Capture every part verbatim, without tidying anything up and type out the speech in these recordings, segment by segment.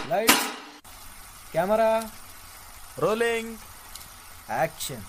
Lights, camera, Rolling. action.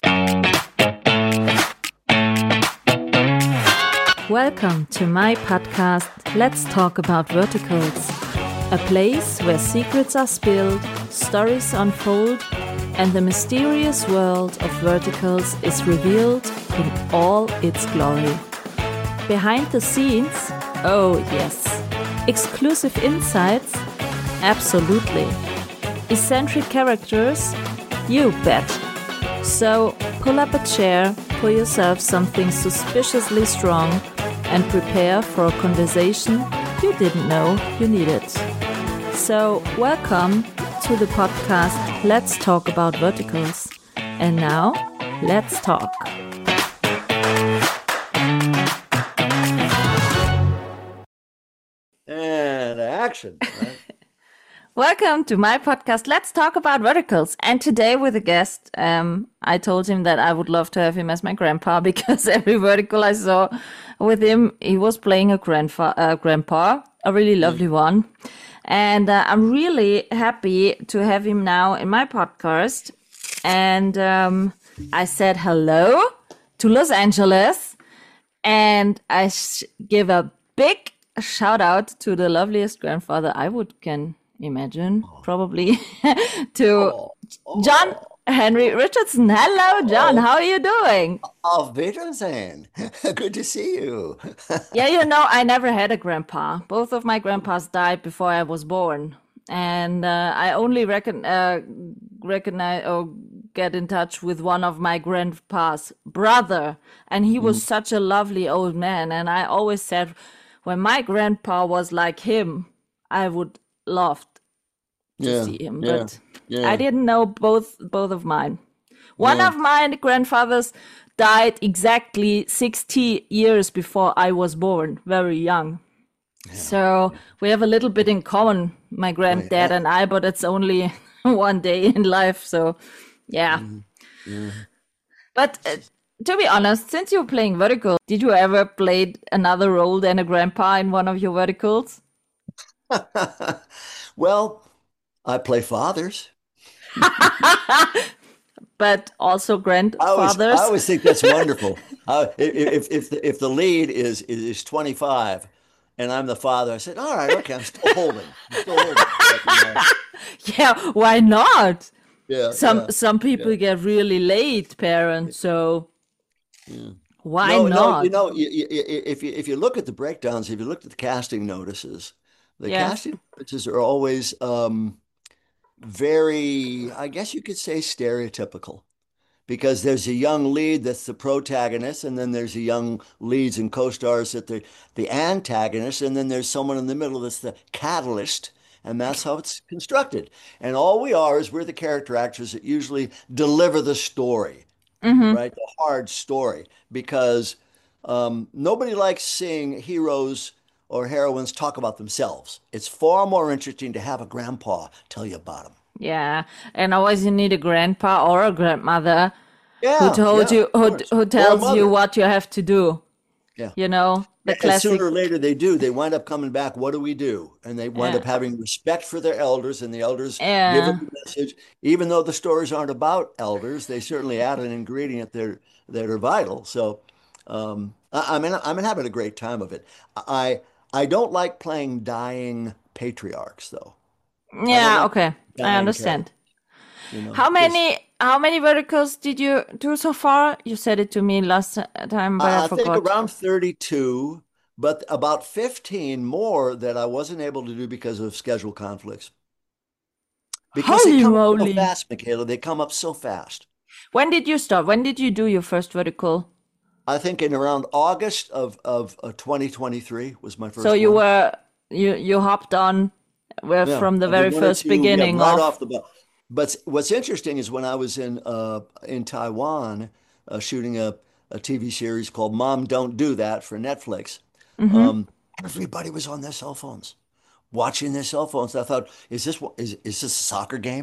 Welcome to my podcast, Let's Talk About Verticals, a place where secrets are spilled, stories unfold, and the mysterious world of verticals is revealed in all its glory. Behind the scenes, oh yes. Exclusive insights, absolutely. Eccentric characters, you bet. So pull up a chair, pour yourself something suspiciously strong, and prepare for a conversation you didn't know you needed. So welcome to the podcast Let's Talk About Verticals. And now, let's talk. And action. Right? Welcome to my podcast, Let's Talk About Verticals. And today with a guest, um, I told him that I would love to have him as my grandpa because every vertical I saw with him, he was playing a grandfa- uh, grandpa, a really lovely one. And uh, I'm really happy to have him now in my podcast. And um, I said hello to Los Angeles. And I sh- give a big shout out to the loveliest grandfather I would can imagine, probably, to Oh, oh, John Henry Richardson. Hello, John. oh, How are you doing? Auf Wiedersehen. Good to see you. Yeah, you know, I never had a grandpa. Both of my grandpas died before I was born. And uh, I only reckon, uh, recognize or get in touch with one of my grandpa's brother. And he was Mm, such a lovely old man. And I always said, when my grandpa was like him, I would love to Yeah, see him. yeah, But I yeah, didn't know both both of mine. One yeah, of my grandfathers died exactly sixty years before I was born, very young. yeah. So we have a little bit in common, my Oh, granddad yeah. and I, but it's only one day in life. So yeah. Mhm, yeah. But uh, to be honest, since you're playing vertical, did you ever play another role than a grandpa in one of your verticals? Well, I play fathers. But also I always, I grandfathers? always think that's wonderful. Uh, if if the, if the lead is is twenty-five, and I'm the father, I said, all right, okay, I'm still holding, I'm still holding. But, you know, Yeah, why not? yeah, Some yeah, some yeah, people get really late parents, so yeah. why No, no, you not? know, you, you, if you if you look at the breakdowns, if you look at the casting notices, the Yes. casting notices are always um, very, I guess you could say, stereotypical because there's a young lead that's the protagonist, and then there's a young leads and co-stars that the the antagonist, and then there's someone in the middle that's the catalyst, and that's how it's constructed. And all we are is we're the character actors that usually deliver the story, Mm-hmm. right? The hard story, because um, nobody likes seeing heroes or heroines talk about themselves. It's far more interesting to have a grandpa tell you about them. Yeah. And always you need a grandpa or a grandmother who Yeah, told yeah, you of who course. who Or a tells you mother. what you have to do. Yeah. You know, the And sooner classic. or later they do. They wind up coming back. What do we do? And they wind up Yeah. having respect for their elders, and the elders give them Yeah. the message. Even though the stories aren't about elders, they certainly add an ingredient that that are vital. So, um, I, I mean, I'm having a great time of it. I I don't like playing dying patriarchs, though. I don't Yeah, like okay. I dying characters, understand. you know, How because many how many verticals did you do so far? You said it to me last time, but I I, I think forgot. around thirty-two, but about fifteen more that I wasn't able to do because of schedule conflicts. Because they Holy come up so moly. fast, Michaela. They come up so fast. When did you start? When did you do your first vertical? I think in around August of of uh, twenty twenty-three was my So first you one. were you you hopped on were Yeah, from the I did very one or first two. Yeah, beginning right of. off the bat. But what's interesting is when I was in uh in Taiwan uh, shooting a a T V series called Mom Don't Do That for Netflix. Mm-hmm. Um, everybody was on their cell phones, watching their cell phones. I thought, is this what is is this a soccer game?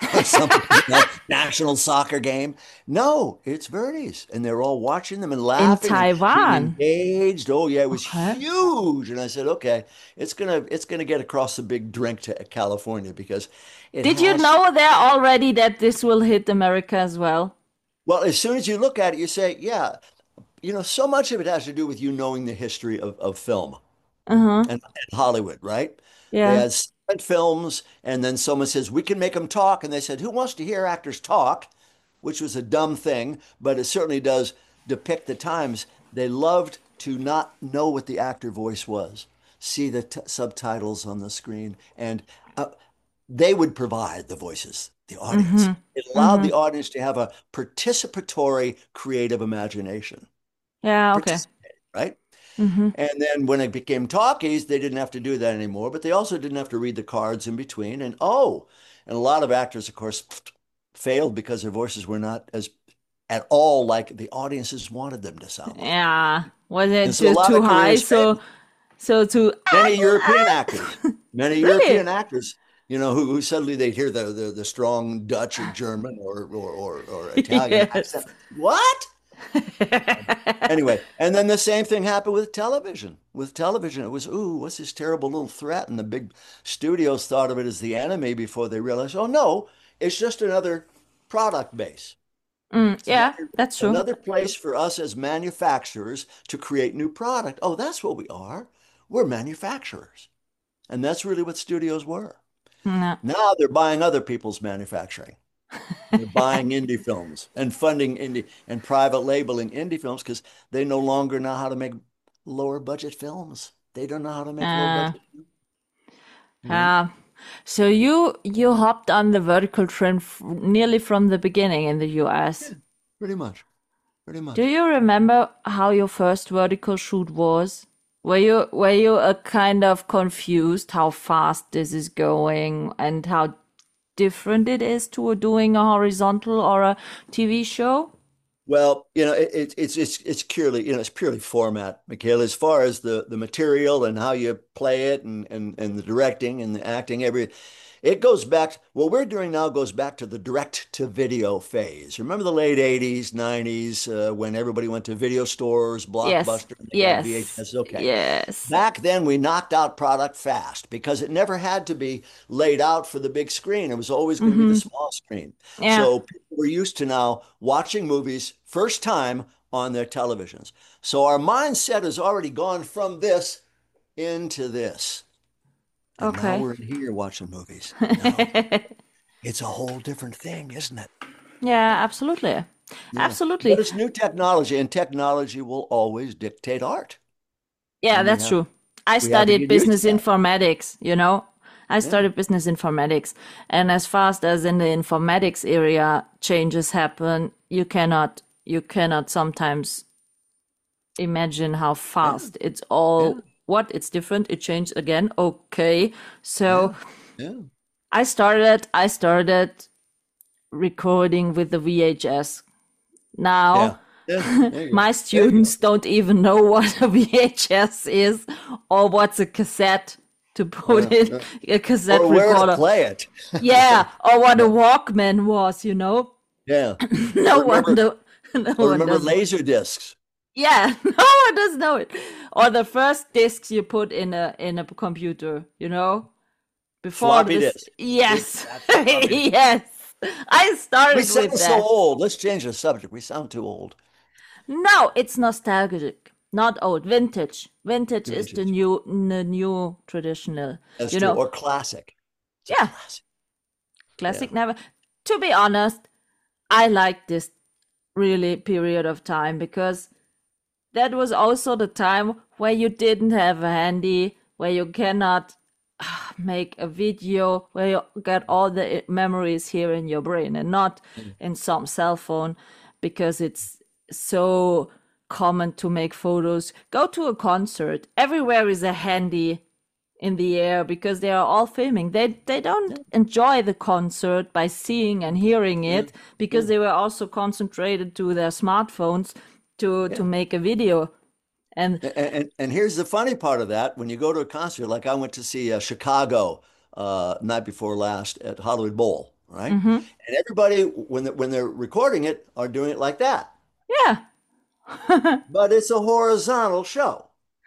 Something, you know, national soccer game. No, it's Verdi's, and they're all watching them and In laughing and being Taiwan. engaged. Oh yeah, it was Okay. huge. And I said, okay, it's gonna it's gonna get across the big drink to California because it Did you has. know there already that this will hit America as well? Well, as soon as you look at it, you say, yeah, you know, so much of it has to do with you knowing the history of, of film Uh-huh. and, and Hollywood, right? They Yeah. had silent films, and then someone says, we can make them talk. And they said, who wants to hear actors talk? Which was a dumb thing, but it certainly does depict the times. They loved to not know what the actor voice was, see the t subtitles on the screen, and uh, they would provide the voices, the audience. Mm-hmm. It allowed Mm-hmm. the audience to have a participatory, creative imagination. Yeah, okay. Participate, right? Mm-hmm. And then when it became talkies, they didn't have to do that anymore, but they also didn't have to read the cards in between. And oh, and a lot of actors, of course, failed because their voices were not as at all like the audiences wanted them to sound like. Yeah. Was And it so a too, lot too of high? careers So failed. so to Many European actors, many really? European actors, you know, who, who suddenly they'd hear the, the the strong Dutch or German or or or, or Italian Yes. accent. What? Anyway, and then the same thing happened with television. With television, it was, ooh, what's this terrible little threat? And the big studios thought of it as the enemy before they realized, oh no, it's just another product base. Mm, It's yeah, another that's true. another place for us as manufacturers to create new product. Oh, that's what we are. We're manufacturers. And that's really what studios were. Yeah. Now they're buying other people's manufacturing. They're buying indie films and funding indie and private labeling indie films because they no longer know how to make lower budget films. They don't know how to make low Uh, budget, you know? yeah. So you you hopped on the vertical trend f nearly from the beginning in the U S. Pretty much. Pretty Do much. you remember how your first vertical shoot was? Were you were you uh, kind of confused how fast this is going and how different it is to doing a horizontal or a T V show? Well, you know, it, it, it's it's it's purely, you know, it's purely format, Michaela, as far as the the material and how you play it and and and the directing and the acting, every it goes back, what we're doing now goes back to the direct to video phase. Remember the late eighties, nineties, uh, when everybody went to video stores, Yes, Blockbuster, and they got yes, V H S. Okay. yes. Back then, we knocked out product fast because it never had to be laid out for the big screen. It was always going to be the Mm-hmm. small screen. Yeah. So people were used to now watching movies first time on their televisions. So our mindset has already gone from this into this. And now Okay. we're in here watching movies. No, it's a whole different thing, isn't it? Yeah, absolutely. Yeah. But Absolutely. it's new technology, and technology will always dictate art. Yeah, And we that's have true. I we have to studied get used to business that. informatics, you know. I Yeah. studied business informatics, and as fast as in the informatics area changes happen, you cannot you cannot sometimes imagine how Yeah. fast it's Yeah. all what it's different, it changed again. Okay. Yeah. So Yeah. I started I started recording with the V H S. Yeah. Now Yeah. There you go. my There you students go. don't even know what a V H S is or what's a cassette to put Yeah. in Yeah. a cassette Or where to recorder. play it. Yeah, or what a Yeah. Walkman was, you know? Yeah. No Or one remember, do, no or one remember does. laser discs. Yeah, no one does know it. Or the first discs you put in a in a computer, you know? Before Floppy this, disk. Big yes. fat floppy disk. Yes. I We started with sound so that. old. Let's change the subject. We sound too old. No, it's nostalgic, not old. Vintage. Vintage is the Vintage. new, the new traditional. That's You true. know, Or classic. It's a yeah, classic. Yeah. classic never. To be honest, I like this really period of time because that was also the time where you didn't have a handy, where you cannot ah, make a video, where you get all the i- memories here in your brain and not Mm. in some cell phone because it's so common to make photos. Go to a concert, everywhere is a handy in the air because they are all filming. They they don't enjoy the concert by seeing and hearing Yeah. it because Yeah. they were also concentrated to their smartphones to to Yeah. make a video. And And, and and here's the funny part of that. When you go to a concert, like I went to see uh, Chicago uh, night before last at Hollywood Bowl, right? Mm-hmm. And everybody, when they, when they're recording it, are doing it like that. Yeah. But it's a horizontal show.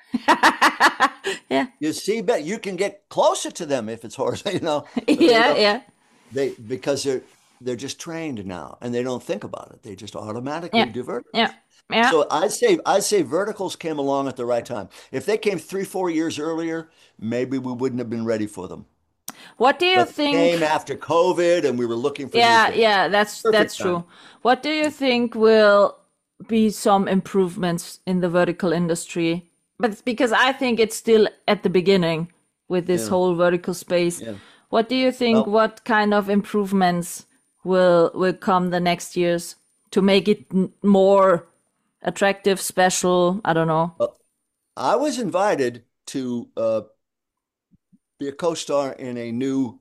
Yeah. You see, but you can get closer to them if it's horizontal, you know, but they Yeah, don't, yeah. they, because they're, they're just trained now and they don't think about it. They just automatically Yeah. do Yeah. verticals. Yeah. So I'd say, I'd say verticals came along at the right time. If they came three, four years earlier, maybe we wouldn't have been ready for them. What do you But they came think? after COVID and we were looking for new Yeah, things. yeah, that's that's Perfect time. true. What do you think will be some improvements in the vertical industry? But it's because I think it's still at the beginning with this Yeah. whole vertical space. Yeah. What do you think? Well, What kind of improvements will will come the next years to make it n- more attractive, special? I don't know. uh, I was invited to uh, be a co-star in a new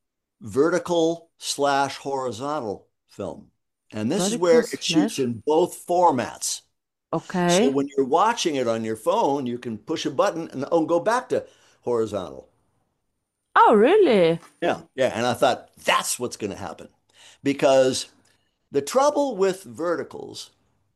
vertical slash horizontal film. And this is Vertical where it shoots slash. in both formats. So Okay. when you're watching it on your phone, you can push a button and oh, go back to horizontal. Oh, really? Yeah. Yeah. And I thought that's what's going to happen because the trouble with verticals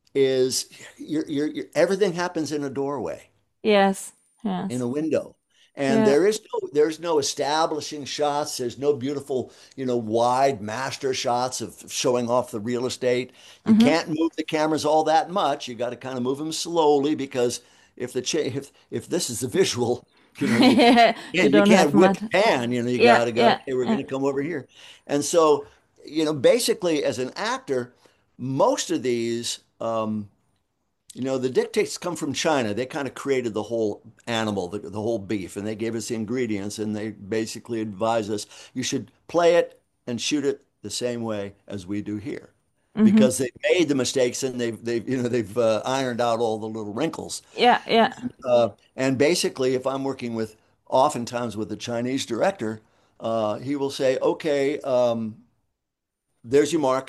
is you're, you're, you're, everything happens in a doorway, Yes. in Yes. a window. And Yeah. there is no, there's no establishing shots. There's no beautiful, you know, wide master shots of showing off the real estate. You Mm-hmm. can't move the cameras all that much. You got to kind of move them slowly because if the cha if if this is the visual, you know, you You can't you don't can't have whip much. pan. You know, you Yeah. got to go. Yeah. Okay, we're going Yeah. to come over here. And so, you know, basically, as an actor, most of these. Um, you know, the dictates come from China. They kind of created the whole animal, the, the whole beef, and they gave us the ingredients and they basically advise us you should play it and shoot it the same way as we do here. Mm-hmm. Because they've made the mistakes and they've they've you know they've uh, ironed out all the little wrinkles. Yeah. Yeah. Uh, and basically, if I'm working with oftentimes with a Chinese director, uh, he will say, "Okay, um, there's your mark.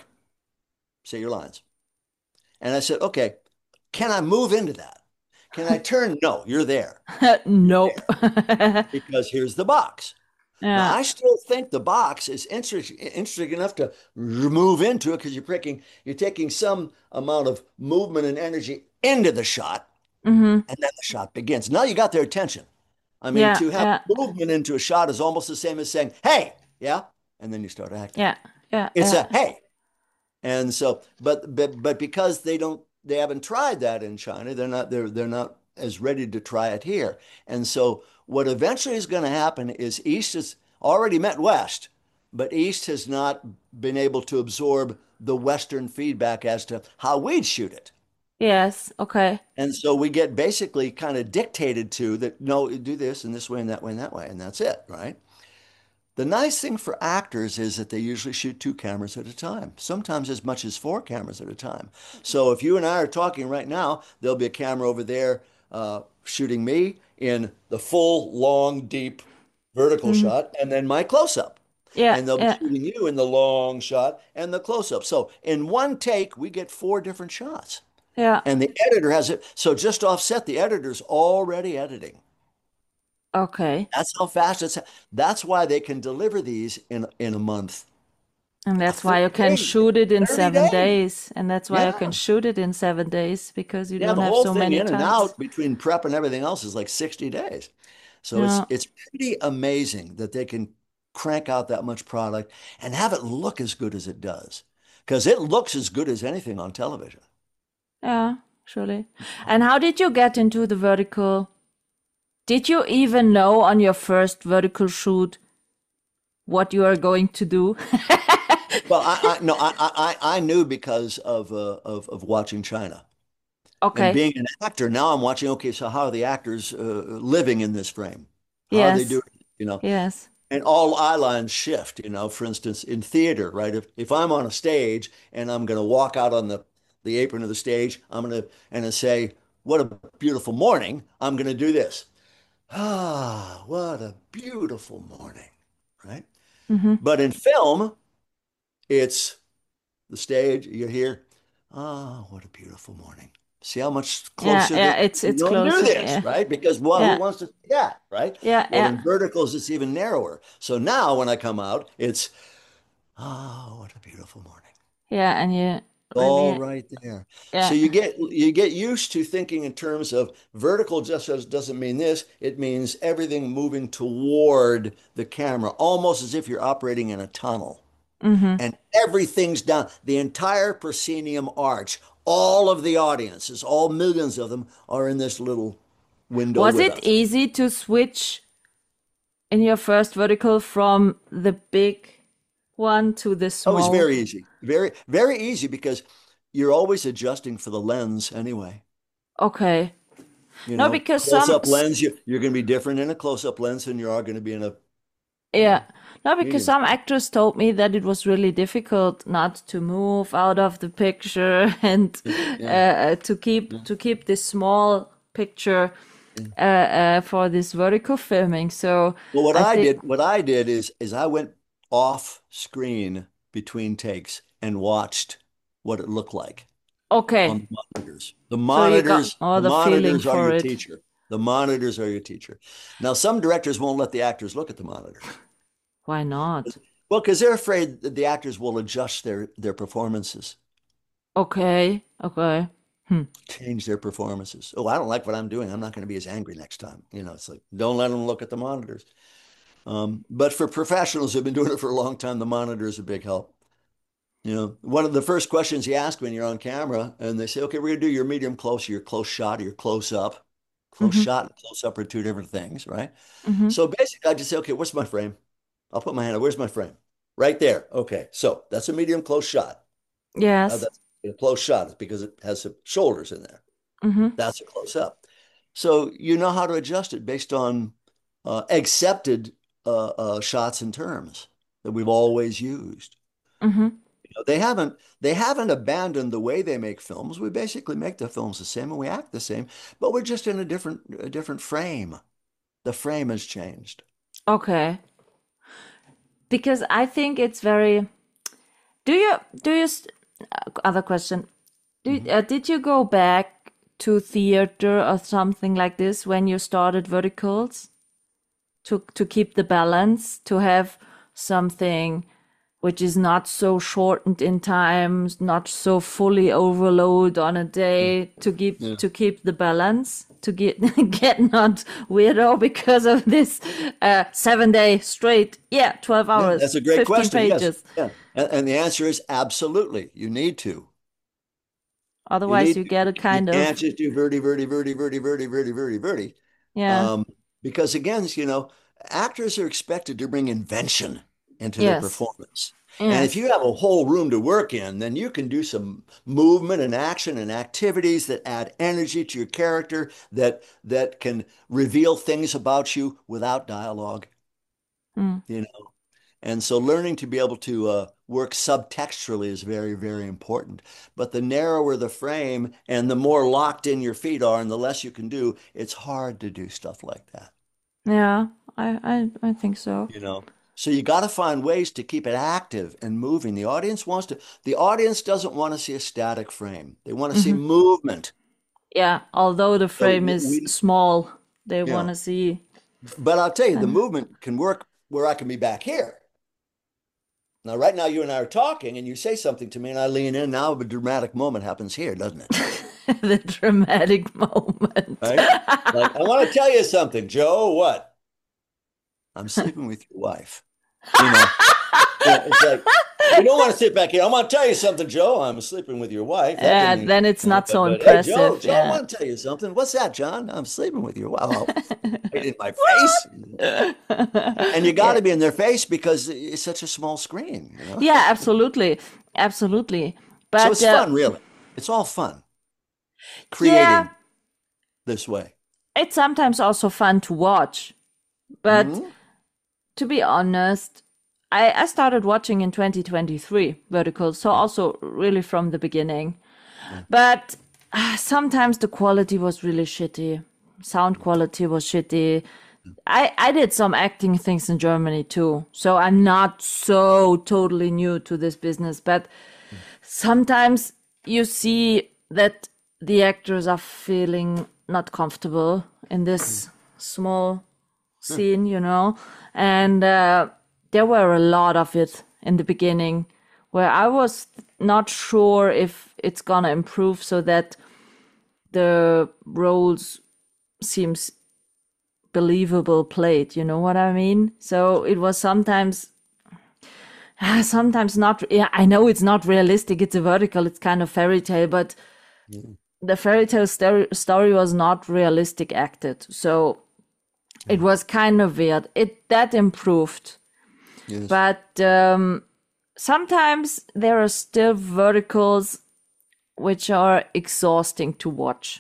Say your lines." And I said, "Okay, can I move into that? Can I turn? No, you're there. You're Nope. there because here's the box. Now, Yeah. I still think the box is interesting, interesting enough to move into it because you're taking you're taking some amount of movement and energy into the shot, Mm-hmm. and then the shot begins. Now you got their attention. I mean, Yeah. to have Yeah. movement into a shot is almost the same as saying, "Hey, yeah," and then you start acting. Yeah. Yeah. It's Yeah. a hey, and so, but but but because they don't, they haven't tried that in China. They're not they're they're not as ready to try it here. And so, what eventually is going to happen is East has already met West, but East has not been able to absorb the Western feedback as to how we'd shoot it. Yes. Okay. And so we get basically kind of dictated to that, no, do this and this way and that way and that way, and that's it, right? The nice thing for actors is that they usually shoot two cameras at a time, sometimes as much as four cameras at a time. So if you and I are talking right now, there'll be a camera over there uh, shooting me in the full, long, deep vertical Mm-hmm. shot, and then my close-up. Yeah. And they'll be Yeah. shooting you in the long shot and the close-up. So in one take, we get four different shots. Yeah. And the editor has it. So just offset, the editor's already editing. Okay. That's how fast it's. That's why they can deliver these in in a month. And Uh, that's why you thirty can days. shoot it in thirty seven days. days. And that's why you can Yeah. shoot it in seven days because you Yeah, don't the have whole so thing many in and takes. out between prep and everything else is like sixty days. So it's Yeah. it's pretty amazing that they can crank out that much product and have it look as good as it does. Because it looks as good as anything on television. Yeah. Surely. And how did you get into the vertical? Did you even know on your first vertical shoot what you are going to do? Well, I, I no, I, I I knew because of uh, of of watching China and Okay. being an actor. Now I'm watching. Okay, so how are the actors uh, living in this frame? How are they Yes. doing? You know, Yes. and all eye lines shift. You know, for instance, in theater, right? If if I'm on a stage and I'm going to walk out on the the apron of the stage, I'm going to and I say, "What a beautiful morning." I'm going to do this. Ah, what a beautiful morning, right? Mm-hmm. But in film, it's the stage, you hear, ah, what a beautiful morning. See how much Yeah. closer Yeah. this, It's you it's don't do closer. this, Yeah. right? Because, well, who Yeah. wants to see that, right? Yeah. Well, Yeah. in verticals, it's even narrower. So now when I come out, it's Oh, what a beautiful morning. Yeah, and you All really, right there. So yeah. you get you get used to thinking in terms of vertical just as doesn't mean this. It means everything moving toward the camera, almost as if you're operating in a tunnel. Mm-hmm. And everything's down. The entire proscenium arch, all of the audiences, all millions of them are in this little window Was with it us. easy to switch in your first vertical from the big one to the Oh, it's small? very easy. Very, very easy because you're always adjusting for the lens anyway. Okay. You No, know, because some, close-up lens, you, you're going to be different in a close-up lens than you are going to be in a, you yeah. know, No, because medium. some actors told me that it was really difficult not to move out of the picture and uh, Yeah. uh, to keep to keep this small picture Yeah. uh, uh, for this vertical filming. So Well, what I I think, did, what I did is, is I went off screen between takes and watched what it looked like on okay, the monitors. The so you got monitors, all the the feeling monitors are for your it. teacher. The monitors are your teacher. Now, some directors won't let the actors look at the monitors. Why not? Well, because they're afraid that the actors will adjust their their performances, Okay, okay. Hmm. change their performances. Oh, I don't like what I'm doing. I'm not going to be as angry next time. You know, it's like don't let them look at the monitors. Um, but for professionals who've been doing it for a long time, the monitor is a big help. You know, one of the first questions you ask when you're on camera, and they say, "Okay, we're gonna do your medium close, your close shot, or your close up." Close Mm-hmm. shot and close up are two different things, right? Mm-hmm. So basically, I just say, "Okay, what's my frame?" I'll put my hand. Where's my frame? Right there. Okay, so that's a medium close shot. Uh, Yes. that's a close shot. It's because it has some shoulders in there. Mm-hmm. That's a close up. So you know how to adjust it based on uh, accepted uh, uh, shots and terms that we've always used. Mm-hmm. You know, they haven't they haven't abandoned the way they make films. We basically make the films the same and we act the same, but we're just in a different a different frame. The frame has changed. Okay. Because I think it's very. Do you do you? st- uh, Other question. Do, Mhm. uh, did you go back to theater or something like this when you started verticals to to keep the balance, to have something which is not so shortened in time, not so fully overload on a day, to keep Yeah. to keep the balance, to get get not weirdo because of this uh, seven day straight, yeah, twelve Yeah, hours, that's a great fifteen question. Yes. pages. Yeah. And, and the answer is absolutely. You need to. You Otherwise, need you to. get a You kind can't of just do verdi, verdi, verdi, verdi, verdi, verdi, verdi, verdi. yeah, Um, because again, you know, actors are expected to bring invention into their yes, performance. And if you yes. have a whole room to work in, then you can do some movement and action and activities that add energy to your character that that can reveal things about you without dialogue, Mm. you know. And so learning to be able to uh, work subtextually is very, very important. But the narrower the frame and the more locked in your feet are and the less you can do, it's hard to do stuff like that, Yeah, I, I I think so. you know. So you got to find ways to keep it active and moving. The audience wants to, the audience doesn't want to see a static frame. They want to see Hmm. movement. Yeah, although the So frame is we, small, they you want know, to see. but I'll tell you, the And movement can work where I can be back here. Now, right now, you and I are talking, and you say something to me, and I lean in. Now, a dramatic moment happens here, doesn't it? the dramatic moment. Right? Like, I want to tell you something, Joe. What? I'm sleeping with your wife. You know, yeah, it's like you don't want to sit back here. I want to tell you something, Joe. I'm sleeping with your wife. That Yeah, didn't even, then it's you know, not but so but hey, Joe, impressive. Joe, I Yeah. want to tell you something. What's that, John? I'm sleeping with your wife. Oh, right in my face. And you got Yeah. to be in their face because it's such a small screen, you know. Yeah, absolutely. Absolutely. So But it's uh, fun, really. It's all fun yeah, creating this way. it's sometimes also fun to watch. But Hmm. to be honest, I, I started watching in twenty twenty-three Vertical, so Yeah, also really from the beginning. yeah. But uh, sometimes the quality was really shitty. Sound quality was shitty. I, I did some acting things in Germany too, so I'm not so totally new to this business. But sometimes you see that the actors are feeling not comfortable in this small Huh. scene, you know, and uh, there were a lot of it in the beginning, where I was not sure if it's gonna improve so that the roles seems believable played. You know what I mean? So it was sometimes, ah, sometimes not. Yeah, I know it's not realistic. It's a vertical. It's kind of fairy tale, but the fairy tale story, story was not realistic acted. So it was kind of weird. It that improved, Yes. but um, sometimes there are still verticals which are exhausting to watch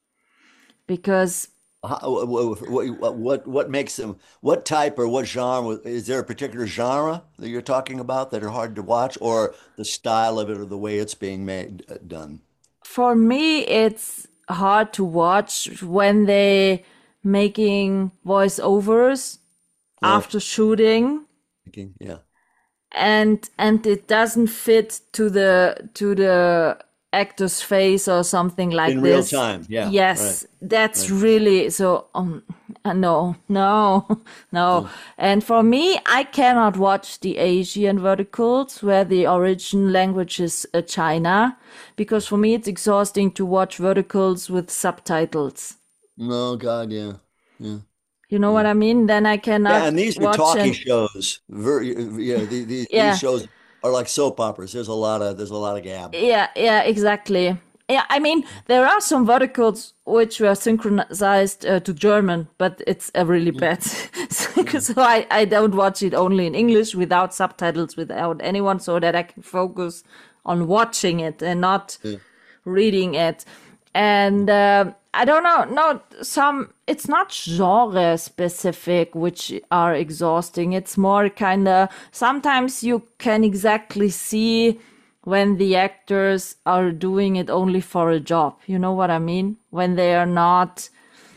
because How, what, what what what makes them? What type or what genre? Is there a particular genre that you're talking about that are hard to watch, or the style of it, or the way it's being made uh, done? for me it's hard to watch when they making voiceovers Oh, after shooting okay, yeah. and and it doesn't fit to the to the actor's face or something like In real this. time, yeah, right, Yes, that's right. really so. Um, uh, no, no, no. Mm. And for me, I cannot watch the Asian verticals where the origin language is uh, China, because for me it's exhausting to watch verticals with subtitles. No, God, yeah, yeah, You know what yeah. I mean? Then I Yeah, cannot and these are watch talkie and shows. Ver, yeah, the, the, these yeah. shows are like soap operas. There's a lot of there's a lot of gab. Yeah, yeah, exactly. Yeah, I mean, there are some verticals which were synchronized uh, to German, but it's a really bad. Mm. So I, I don't watch it only in English without subtitles, without anyone, so that I can focus on watching it and not Yeah. reading it. And uh, I don't know, no, some, it's not genre specific, which are exhausting. It's more kind of, sometimes you can exactly see when the actors are doing it only for a job. You know what I mean? When they are not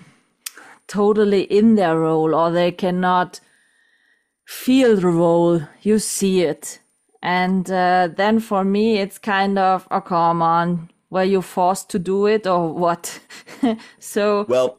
totally in their role or they cannot feel the role, you see it. And uh, then for me, it's kind of, oh, come on, were you forced to do it or what? So, Well,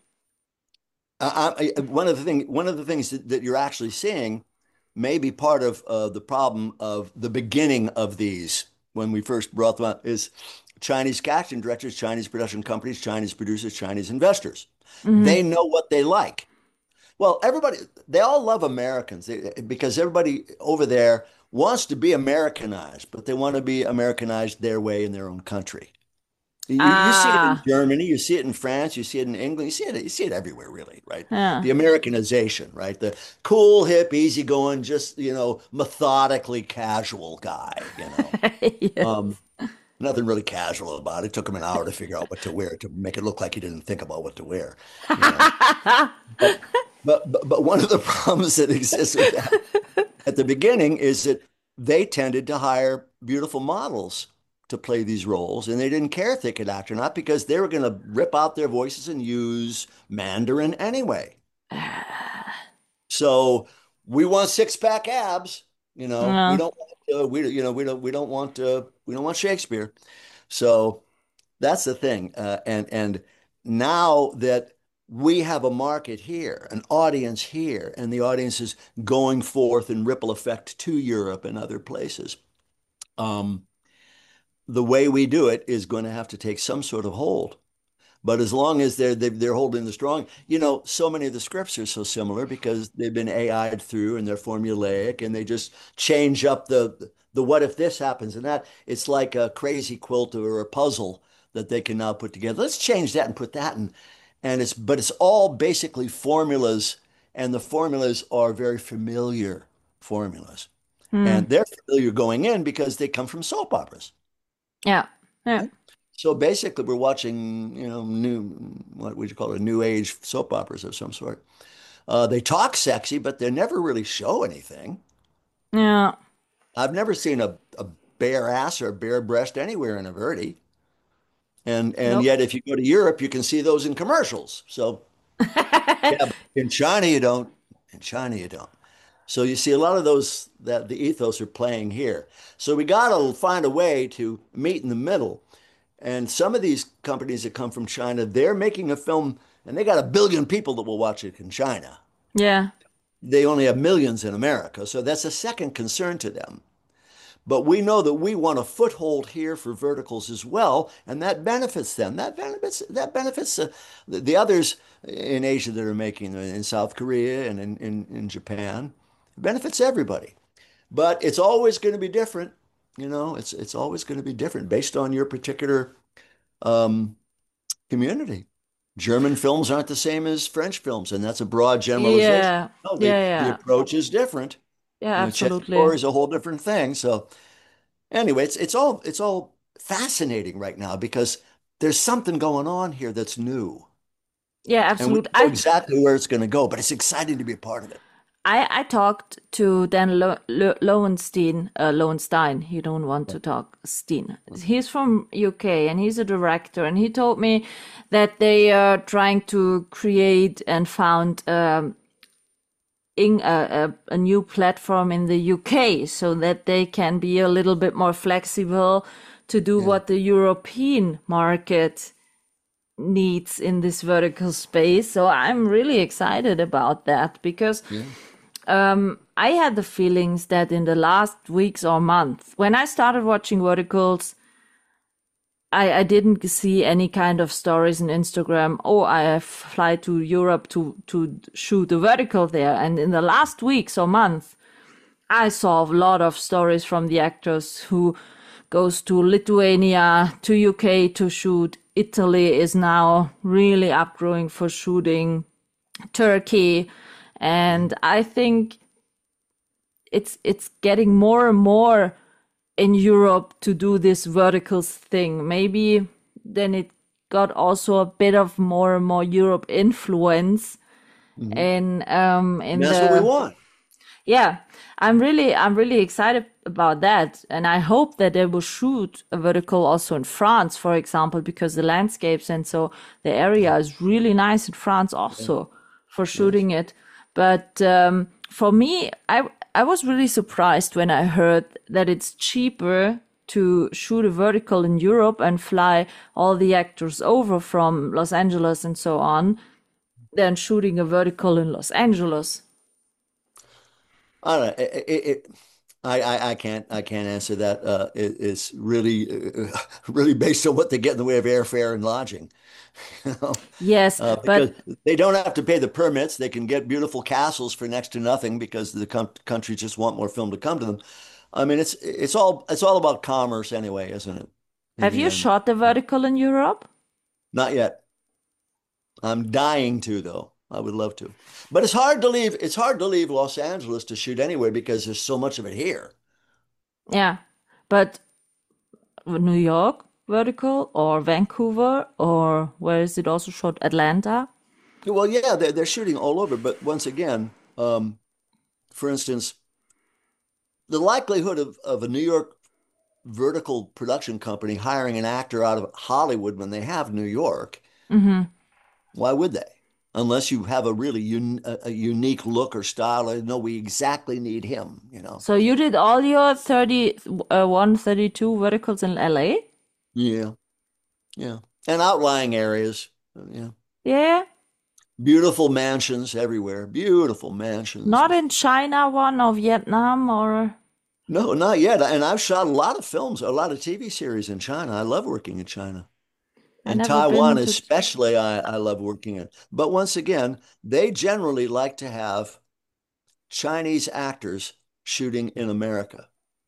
I, I, one of the thing one of the things that, that you're actually seeing may be part of uh, the problem of the beginning of these when we first brought them up is Chinese casting directors, Chinese production companies, Chinese producers, Chinese investors. mhm. They know what they like. Well, everybody, they all love Americans they, because everybody over there wants to be Americanized, but they want to be Americanized their way in their own country. You, you see it in Ah, Germany, you see it in France, you see it in England, you see it, you see it everywhere, really, right? yeah. The Americanization, right? The cool, hip, easygoing, just, you know, methodically casual guy, you know. Yes. Um, nothing really casual about it. It took him an hour to figure out what to wear to make it look like he didn't think about what to wear, you know. But but but, but one of the problems that exists with that at the beginning is that they tended to hire beautiful models to play these roles, and they didn't care if they could act or not because they were going to rip out their voices and use Mandarin anyway. So we want six pack abs, you know. We Yeah. don't want uh, we you know we don't we don't want uh, we don't want Shakespeare. So that's the thing. Uh, and and now that we have a market here, an audience here, and the audience is going forth in ripple effect to Europe and other places. Um, the way we do it is going to have to take some sort of hold. But as long as they're they're, they're holding the strong, you know, so many of the scripts are so similar because they've been A I'd through and they're formulaic and they just change up the the what if this happens and that. It's like a crazy quilt or a puzzle that they can now put together. Let's change that and put that in. And it's but it's all basically formulas, and the formulas are very familiar formulas. Hmm. And they're familiar going in because they come from soap operas. Yeah. Yeah. Right? So basically, we're watching, you know, new, what would you call it, new age soap operas of some sort. Uh, they talk sexy, but they never really show anything. Yeah. I've never seen a, a bare ass or a bare breast anywhere in a Verdi. And and Nope. yet, if you go to Europe, you can see those in commercials. So yeah, but in China you don't. In China you don't. So you see a lot of those that the ethos are playing here. So we got to find a way to meet in the middle. And some of these companies that come from China, they're making a film and they got a billion people that will watch it in China. Yeah. They only have millions in America. So that's a second concern to them. But we know that we want a foothold here for verticals as well, and that benefits them. That benefits that benefits uh, the, the others in Asia that are making, uh, in South Korea and in, in, in Japan. It benefits everybody. But it's always going to be different. You know, it's it's always going to be different based on your particular um, community. German films aren't the same as French films, and that's a broad generalization. Yeah, No, the, yeah, the yeah, approach is different. yeah, You know, absolutely. Chesscore is a whole different thing. So anyway, it's it's all it's all fascinating right now because there's something going on here that's new, Yeah, and we absolutely. know I exactly where it's going to go, but it's exciting to be a part of it. I I talked to Dan Lo Lo Lowenstein, uh, Lowenstein. He don't want to talk Steen. He's from U K and he's a director, and he told me that they are trying to create and found um, in a, a, a new platform in the U K so that they can be a little bit more flexible to do Yeah, what the European market needs in this vertical space. So I'm really excited about that because yeah, um, I had the feelings that in the last weeks or month, when I started watching verticals, I, I didn't see any kind of stories on Instagram. Oh, I fly to Europe to to shoot a vertical there. And in the last weeks or month, I saw a lot of stories from the actors who goes to Lithuania, to U K to shoot. Italy is now really upgrowing for shooting. Turkey, and I think it's it's getting more and more in Europe to do this verticals thing. Maybe then it got also a bit of more and more Europe influence hmm. in um And in that's what we the want. yeah. I'm really I'm really excited about that, and I hope that they will shoot a vertical also in France, for example, because the landscapes and so the area is really nice in France Yeah, also for yes. shooting it. But um, for me, I I was really surprised when I heard that it's cheaper to shoot a vertical in Europe and fly all the actors over from Los Angeles and so on than shooting a vertical in Los Angeles. I don't know. It, it, it, I, I, I can't I can't answer that. Uh, it, it's really uh, really based on what they get in the way of airfare and lodging. You know, Yes, uh, because but they don't have to pay the permits. They can get beautiful castles for next to nothing because the com countries just want more film to come to them. I mean, it's it's all it's all about commerce anyway, isn't it? In have the you end, shot the vertical in Europe? not yet. I'm dying to though. I would love to, but it's hard to leave. It's hard to leave Los Angeles to shoot anyway because there's so much of it here. Yeah, but New York vertical or Vancouver or where is it also shot? Atlanta? Well, yeah, they're, they're shooting all over, but once again, um, for instance, the likelihood of, of a New York vertical production company hiring an actor out of Hollywood when they have New York, Hmm. why would they? Unless you have a really un a, a unique look or style, I know we exactly need him, you know. So you did all your thirty, uh, one thirty-two verticals in L A? Yeah, yeah. And outlying areas, yeah. Yeah, Beautiful mansions everywhere, beautiful mansions. not in China one or Vietnam or No, not yet. And I've shot a lot of films, a lot of T V series in China. I love working in China. I And never Taiwan been to. especially, I, I love working in. But once again, they generally like to have Chinese actors shooting in America.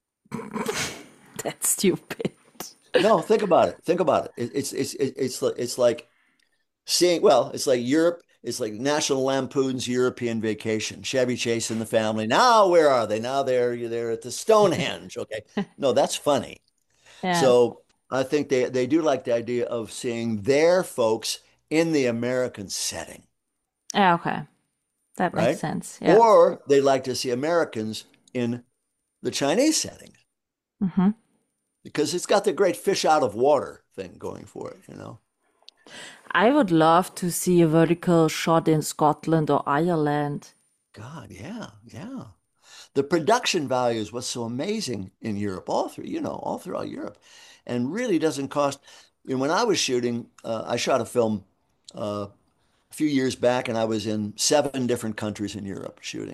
That's stupid. No, think about it. Think about it. It- It's it's it's it's like it's like seeing, well, it's like Europe. It's like National Lampoon's European Vacation. Chevy Chase and the family. Now where are they? Now they're they're at the Stonehenge. Okay. No, that's funny. Yeah. So I think they they do like the idea of seeing their folks in the American setting, Yeah, okay. That makes right? sense. Yeah. Or they like to see Americans in the Chinese setting Hmm. because it's got the great fish out of water thing going for it, you know? I would love to see a vertical shot in Scotland or Ireland. God, yeah, yeah. The production value is what's so amazing in Europe, all through, you know, all throughout Europe, and really doesn't cost. You know, when I was shooting, uh, I shot a film uh, a few years back, and I was in seven different countries in Europe shooting.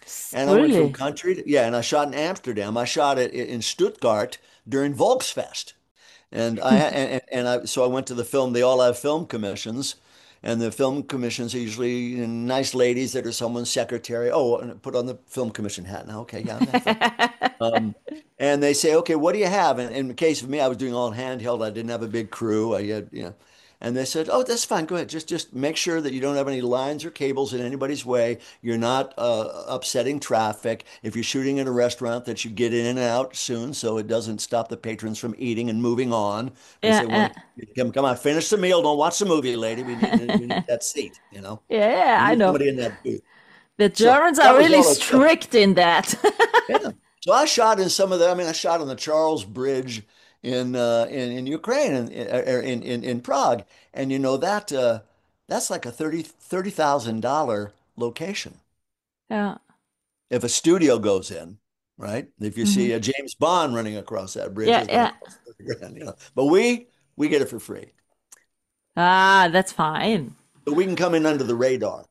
S- And I went from Really? country to, yeah, and I shot in Amsterdam. I shot it in Stuttgart during Volksfest. And I and, and I so I went to the film. They all have film commissions, and the film commissions are usually you know, nice ladies that are someone's secretary. Oh, and put on the film commission hat now. Okay, yeah, I'm that film. Um, and they say, okay, what do you have? And in the case of me, I was doing all handheld. I didn't have a big crew. I had, you know, and they said, oh, that's fine. Go ahead. Just just make sure that you don't have any lines or cables in anybody's way. You're not uh, upsetting traffic. If you're shooting in a restaurant, that you get in and out soon so it doesn't stop the patrons from eating and moving on because Yeah, they yeah, want to come, come on, finish the meal. Don't watch the movie, lady. We need we need that seat, you know. yeah, yeah, We I need know. somebody in that booth. The So Germans are that was really all it took. strict in that. Yeah. So I shot in some of the, I mean, I shot on the Charles Bridge in uh in, in Ukraine and in, in in in Prague. And you know that uh that's like a thirty thirty thousand dollar location. Yeah. If a studio goes in, right? If you Hmm. see a James Bond running across that bridge, Yeah, it's going to yeah. cost thirty grand, you know. But we we get it for free. Ah, that's fine. So we can come in under the radar.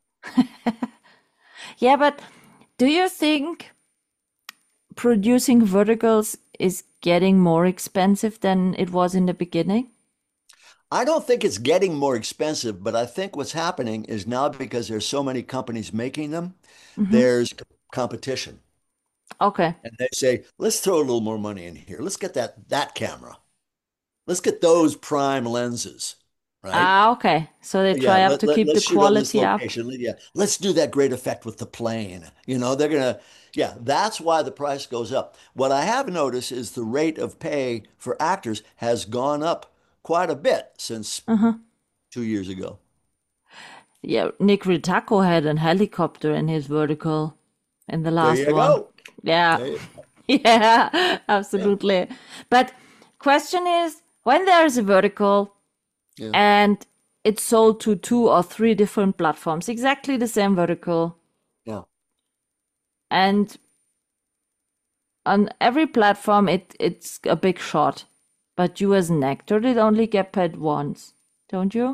Yeah, but do you think producing verticals is getting more expensive than it was in the beginning? I don't think it's getting more expensive, but I think what's happening is now because there's so many companies making them, Hmm. there's competition. Okay. And they say, let's throw a little more money in here. Let's get that that camera. Let's get those prime lenses, right? Ah, okay. So they Yeah, try up let, to let, keep the let's shoot on this quality up. location. Yeah, let's do that great effect with the plane. You know, they're gonna, yeah, that's why the price goes up. What I have noticed is the rate of pay for actors has gone up quite a bit since Uh-huh. two years ago. Yeah, Nick Ritako had an helicopter in his vertical in the There last you one. go. Yeah. There you- Yeah, yeah, absolutely. But question is, when there is a vertical yeah, and it's sold to two or three different platforms, exactly the same vertical, yeah. and on every platform it it's a big shot, but you as an actor did only get paid once, don't you?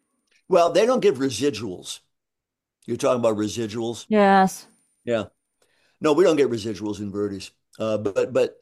Well, they don't give residuals. You're talking about residuals? Yes. Yeah. No, we don't get residuals in Verdes. Uh, but but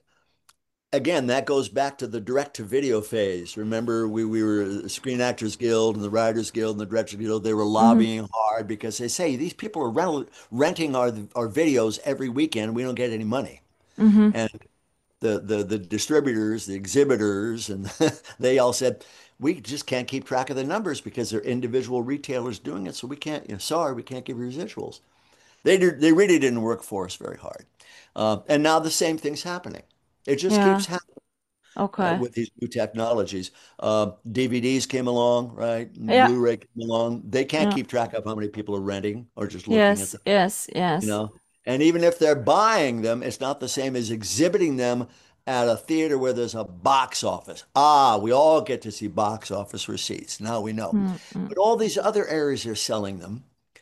again, that goes back to the direct to video phase. Remember, we, we were the Screen Actors Guild and the Writers Guild and the Directors Guild. They were Hmm. lobbying hard because they say these people are rental, renting our our videos every weekend. We don't get any money. Hmm. And the the the distributors, the exhibitors, and they all said we just can't keep track of the numbers because they're individual retailers doing it. So we can't. You know, sorry, we can't give you residuals. They did, they really didn't work for us very hard. Uh, and now the same thing's happening. It just Yeah. keeps happening uh, Okay. with these new technologies. Uh, D V Ds came along, right? Yeah. Blu-ray came along. They can't Yeah. keep track of how many people are renting or just looking at Yes. them, Yes. you Yes. know? And even if they're buying them, it's not the same as exhibiting them at a theater where there's a box office. Ah, we all get to see box office receipts. Now we know. Mm-mm. But all these other areas they're selling them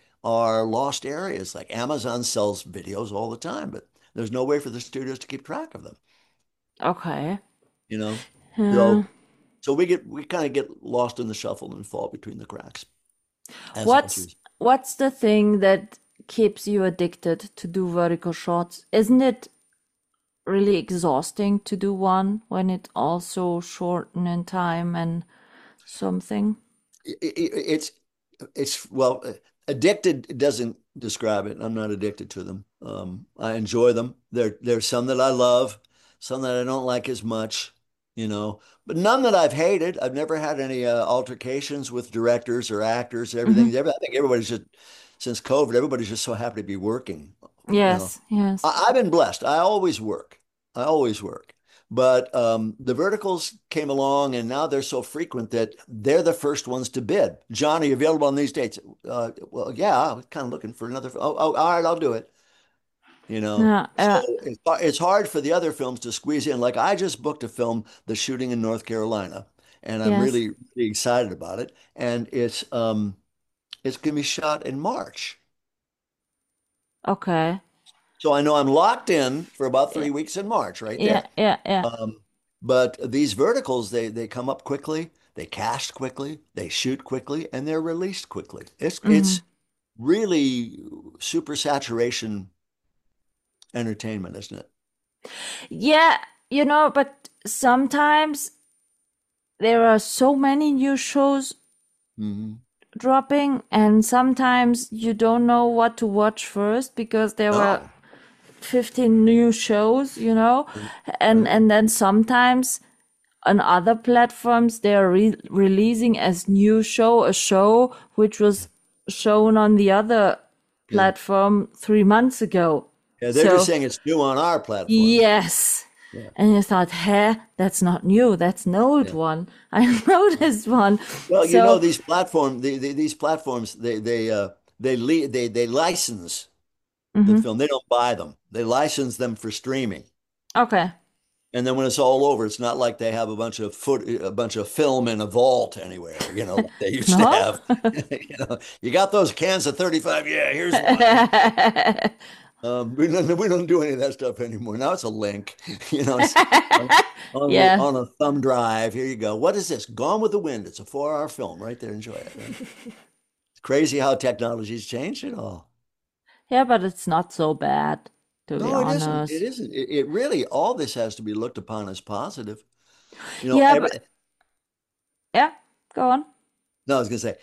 are lost areas. Like Amazon sells videos all the time, but there's no way for the studios to keep track of them, Okay. you know? Yeah. So so we get we kind of get lost in the shuffle and fall between the cracks as What's actors. what's the thing that keeps you addicted to do vertical shots? Isn't it really exhausting to do one when it also shorten in time and something? It, it, it's it's well, addicted doesn't describe it. I'm not addicted to them. Um, I enjoy them. There there's some that I love, some that I don't like as much, you know, but none that I've hated. I've never had any uh, altercations with directors or actors. Hmm. Everything. Every, I think everybody's just since COVID, everybody's just so happy to be working. You know, Yes, yes. I, I've been blessed. I always work. I always work. But um, the verticals came along, and now they're so frequent that they're the first ones to bid. Johnny, available on these dates? Uh, well, yeah, I was kind of looking for another. Oh, oh, all right, I'll do it. You know, Yeah, so yeah, it's, it's hard for the other films to squeeze in. Like I just booked a film that's shooting in North Carolina, and I'm yes. really, really excited about it. And it's um, it's going to be shot in March. Okay. So I know I'm locked in for about Yeah, three weeks in March, right yeah, there. yeah, yeah. Um, but these verticals, they they come up quickly, they cast quickly, they shoot quickly, and they're released quickly. It's Hmm. it's really super saturation entertainment, isn't it? Yeah, you know, but sometimes there are so many new shows Hmm. dropping, and sometimes you don't know what to watch first because there were No. fifteen new shows, you know, and and then sometimes on other platforms they are re- releasing as new show a show which was shown on the other Yeah. platform three months ago. Yeah, they're just So saying it's new on our platform. yes. Yeah. And you thought, hey, that's not new. That's an old Yeah. one. I know this one. Well, you know, So, these platform the, the, these platforms they they uh they le they they license the mhm. film. They don't buy them. They license them for streaming. Okay. And then when it's all over, it's not like they have a bunch of foot, a bunch of film in a vault anywhere, you know, like they used to No? have. You know, you got those cans of thirty-five? Yeah, here's one. Um, we don't we don't do any of that stuff anymore. Now it's a link, you know, it's on, on, the- Yeah. on a thumb drive. Here you go. What is this? Gone with the Wind. It's a four-hour film right there. Enjoy it. Right? It's crazy how technology's changed it all. Yeah, but it's not so bad, to be No, it isn't. It honest. isn't. It, it really, all this has to be looked upon as positive. You know, Yeah, every, but yeah, go on. no, I was gonna say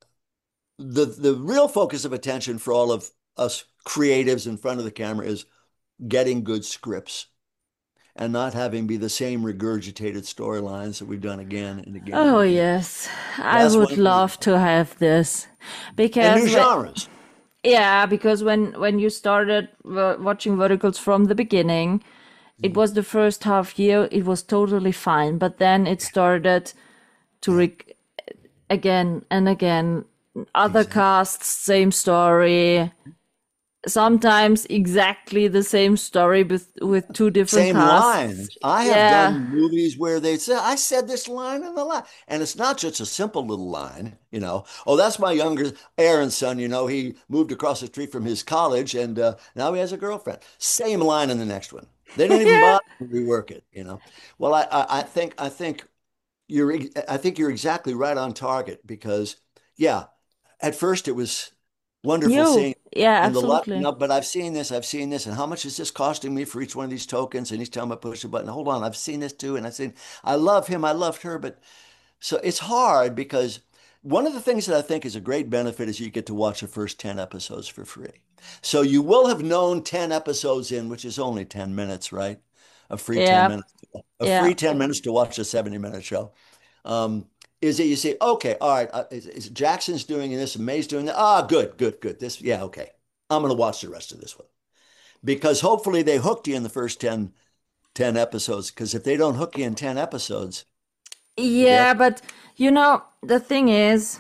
the the real focus of attention for all of us creatives in front of the camera is getting good scripts and not having be the same regurgitated storylines that we've done again and again and Oh, again. yes. I That's would one thing. love to have this And new because when, genres. yeah, because when when you started uh, watching Verticals from the beginning, it was the first half year, it was totally fine, but then it started to Yeah, re- again and again, other exactly. casts, same story, sometimes exactly the same story with with two different Same casts. lines. I have Yeah. done movies where they say, I said this line in the line. And it's not just a simple little line, you know. Oh, that's my younger Aaron's son, you know. He moved across the street from his college and uh, now he has a girlfriend. Same line in the next one. They don't even Yeah. bother to rework it, you know. Well, I, I, I think I think you're ex- I think you're exactly right on target because yeah, at first it was wonderful You. seeing Yeah, and the lot, you absolutely. know, but I've seen this, I've seen this, and how much is this costing me for each one of these tokens? And each time I push a button, hold on, I've seen this too, and I've seen, I love him, I loved her, but so it's hard because one of the things that I think is a great benefit is you get to watch the first ten episodes for free. So you will have known ten episodes in, which is only ten minutes, right? A free ten Yeah. minutes, a Yeah. free ten minutes to watch a seventy minute show. Um, is that you say, okay, all right, uh, is, is Jackson's doing this and May's doing that. Ah, good, good, good. This, yeah, okay. I'm going to watch the rest of this one because hopefully they hooked you in the first ten ten episodes. Because if they don't hook you in ten episodes, guess Yeah, but you know, the thing is,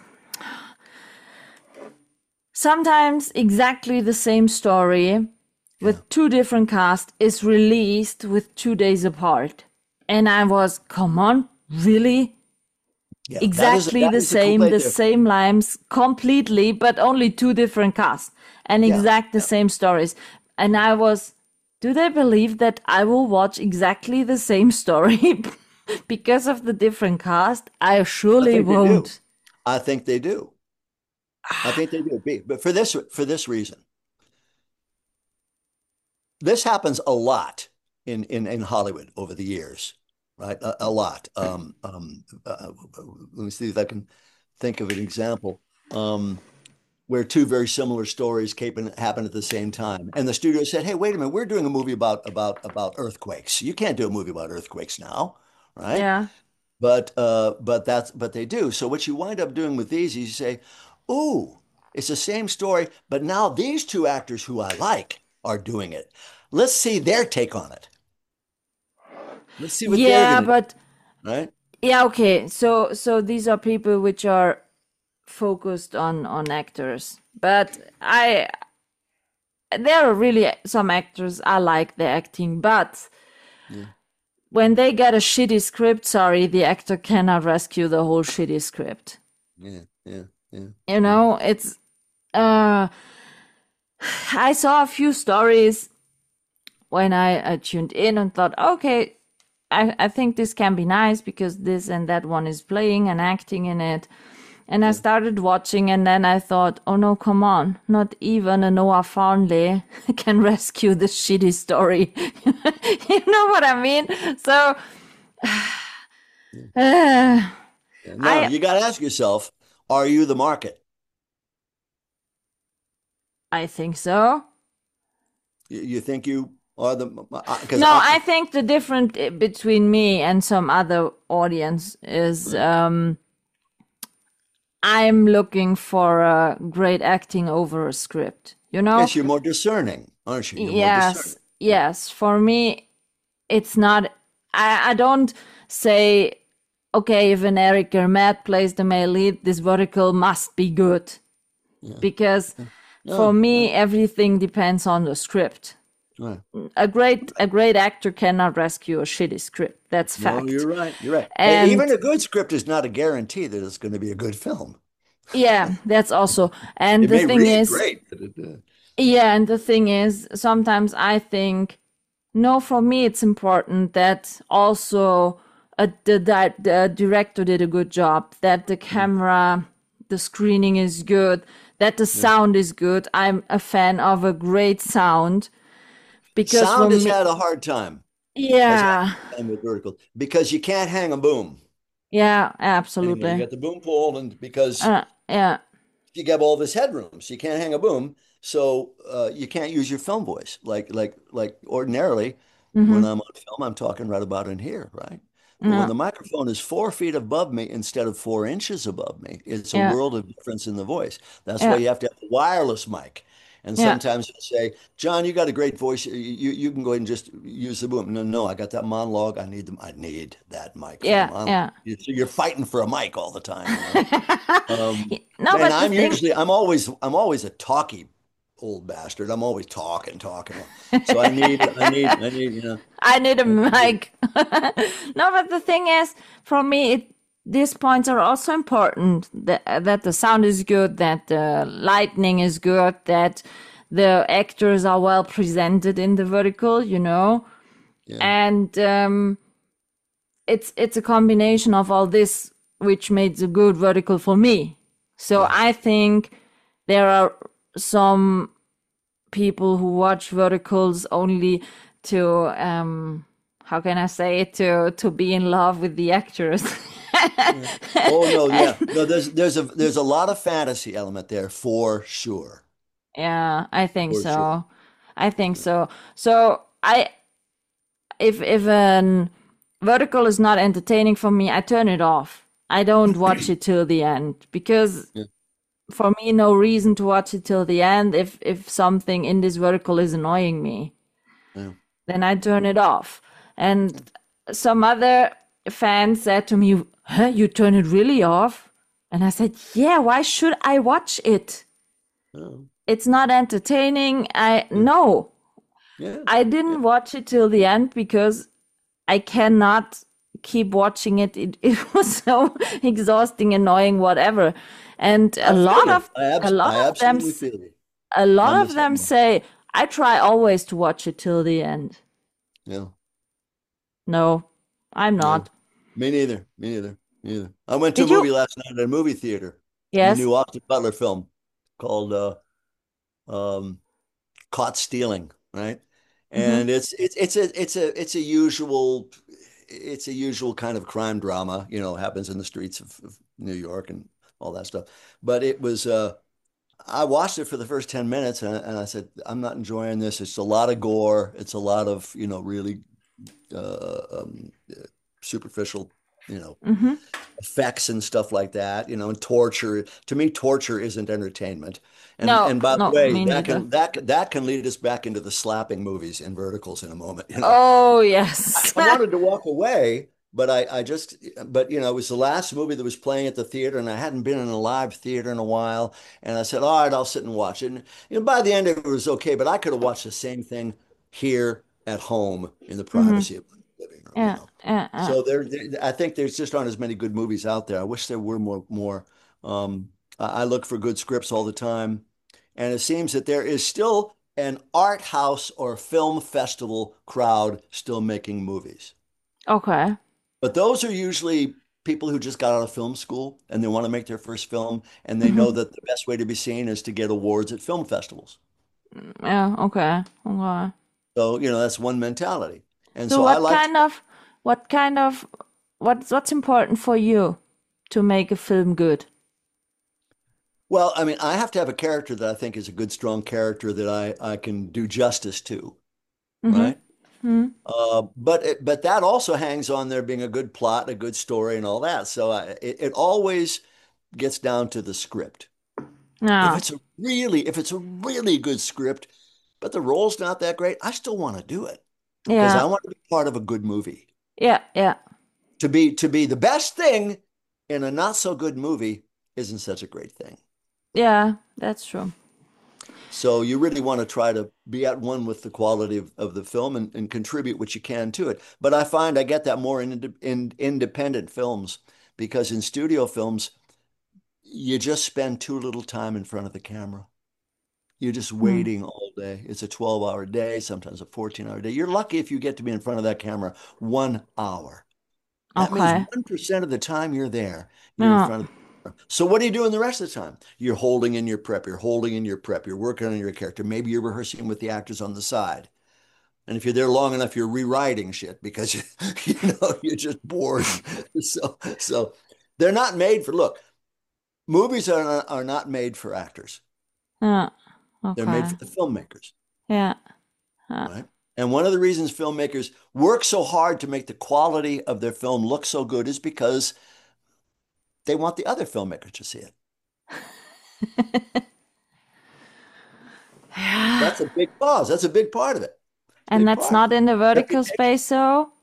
sometimes exactly the same story yeah, with two different casts is released with two days apart. And I was, come on, really? yeah, that is Exactly that the is a same, complete the difference. same lines completely, but only two different casts and Yeah, exact the yeah. same stories. And I was, do they believe that I will watch exactly the same story because of the different cast? I I surely think they do. won't. I think they do. I think they do. Be- But for this for this reason, this happens a lot in in in Hollywood over the years, right? A, a lot. Um, um, uh, let me see if I can think of an example. Um, where two very similar stories happen happen at the same time. And the studio said, "Hey, wait a minute, we're doing a movie about about about earthquakes. You can't do a movie about earthquakes now, right?" Yeah. But uh, but that's but they do. So what you wind up doing with these is you say, "Ooh, it's the same story, but now these two actors who I like are doing it. Let's see their take on it. Let's see what they're Yeah, gonna do, but right?" yeah, okay. So so these are people which are focused on on actors. But I there are really some actors I like the acting, but Yeah, when they get a shitty script, sorry, the actor cannot rescue the whole shitty script. yeah, yeah, yeah, You yeah. know, it's uh I saw a few stories when I, I tuned in and thought, okay, I, I think this can be nice because this and that one is playing and acting in it. And I started watching, and then I thought, oh no, come on, not even a Noah Farnley can rescue this shitty story. You know what I mean? So, uh, No, I you got to ask yourself, are you the market? I think so. You, you think you are the, because No, I, I think the difference i- between me and some other audience is um, I'm looking for a great acting over a script. You know? yes, you're more discerning, aren't you? You're more discerning. Yes, yes. For me, it's not. I I don't say, okay, if an Eric Germatt plays the male lead, this vertical must be good, because for No, me, no, everything depends on the script. no, A great a great actor cannot rescue a shitty script. That's no, fact. you're right. You're right. Hey, And even a good script is not a guarantee that it's going to be a good film. yeah, that's also. And It the may thing read is, great, but it, uh, yeah, and the thing is, sometimes I think, no, for me, it's important that also uh, the, di- the director did a good job, that the camera, the screening is good, that the sound is good. I'm a fan of a great sound because for sound has me, had a hard time, has had a yeah, hard time with vertical because you can't hang a boom yeah, anymore. You absolutely. got the boom pole, and because Uh, yeah, you have all this headroom, so you can't hang a boom. So uh, you can't use your film voice like like like ordinarily when mm-hmm, I'm on film, I'm talking right about in here, right? But when yeah, the microphone is four feet above me instead of four inches above me, it's a yeah, world of difference in the voice. That's why yeah, you have to have a wireless mic. And yeah, sometimes you say, John, you got a great voice. You, you you can go ahead and just use the boom. No, no, I got that monologue. I need them. I need that mic for the yeah, monologue. yeah. You- So you're fighting for a mic all the time, you know? Um, No, and but the I'm thing, usually, I'm always, I'm always a talky old bastard. I'm always talking, talking. So I need, I need, I need, you know, I need a I need, mic. No, but the thing is, for me, it, these points are also important. That, that the sound is good, that the lighting is good, that the actors are well presented in the vertical, you know, yeah, and um, it's it's a combination of all this which makes a good vertical for me. So yeah. I think there are some people who watch verticals only to um how can I say it, to to be in love with the actors. Yeah. Oh no, yeah. And No, there's there's a there's a lot of fantasy element there for sure. yeah, I think For sure. so. I think so. So I if if an vertical is not entertaining for me, I turn it off. I don't watch it till the end because Yeah. for me no reason to watch it till the end if if something in this vertical is annoying me. Yeah. Then I turn it off. And some other fans said to me, huh, you turn it really off? And I said, yeah, why should I watch it? Yeah. It's not entertaining. I no, Yeah. I Yeah. didn't watch it till the end because I cannot keep watching it. It, it was so exhausting, annoying, whatever. And a I feel lot you. of I a abs lot I of them absolutely feel you. a I'm lot the of them same way. say I try always to watch it till the end. Yeah. No, I'm No. not. Me neither. Me neither. Me neither. I went to a Did you? movie last night at a movie theater, the Yes. new Austin Butler film called uh um Caught Stealing, right? Mm-hmm. And it's it's it's a it's a it's a usual it's a usual kind of crime drama, you know, happens in the streets of, of New York and all that stuff. But it was uh I watched it for the first ten minutes and, and I said, I'm not enjoying this. It's a lot of gore. It's a lot of, you know, really uh, um, superficial, you know, Mm-hmm. effects and stuff like that, you know, and torture. To me, torture isn't entertainment. And No, and by the no, way, me that neither. can that that can lead us back into the slapping movies and verticals in a moment. You know, Oh, I, yes. I wanted to walk away, but I I just but you know, it was the last movie that was playing at the theater, and I hadn't been in a live theater in a while, and I said, all right, I'll sit and watch it. And you know, by the end it was okay, but I could have watched the same thing here at home in the Mm-hmm. privacy of my living room. You Yeah, know. yeah, yeah. So there, there, I think there's just aren't as many good movies out there. I wish there were more, more. Um, I, I look for good scripts all the time, and it seems that there is still an art house or film festival crowd still making movies. Okay. But those are usually people who just got out of film school and they want to make their first film, and they know Hmm. that the best way to be seen is to get awards at film festivals. Yeah, okay. Okay. So, you know, that's one mentality. And So so I what like, kind of what kind of what's what's important for you to make a film good? well, I mean, I have to have a character that I think is a good, strong character that I, I can do justice to, Mm-hmm. right? Uh, but it, but that also hangs on there being a good plot, a good story, and all that. So I, it, it always gets down to the script. If Yeah. it's a really, if it's a really good script, but the role's not that great, I still want to do it because Yeah. I want to be part of a good movie. Yeah. Yeah. To be to be the best thing in a not so good movie isn't such a great thing. Yeah. That's true. So you really want to try to be at one with the quality of, of the film and, and contribute what you can to it. But I find I get that more in, in independent films because in studio films, you just spend too little time in front of the camera. You're just Hmm. waiting all day. It's a twelve hour day, sometimes a fourteen hour day. You're lucky if you get to be in front of that camera one hour. That means Okay. one percent of the time you're there, you're in Yeah. front of the camera. So what are you doing the rest of the time? You're holding in your prep, you're holding in your prep, you're working on your character. Maybe you're rehearsing with the actors on the side. And if you're there long enough, you're rewriting shit because you, you know you're just bored. So so they're not made for look, movies are not, are not made for actors. Yeah. They're made Okay. for the filmmakers, Yeah. Yeah. right? And one of the reasons filmmakers work so hard to make the quality of their film look so good is because they want the other filmmakers to see it. Yeah. That's a big cause. That's a big part of it. It's a And big that's part. not in the vertical Reputation. space, so.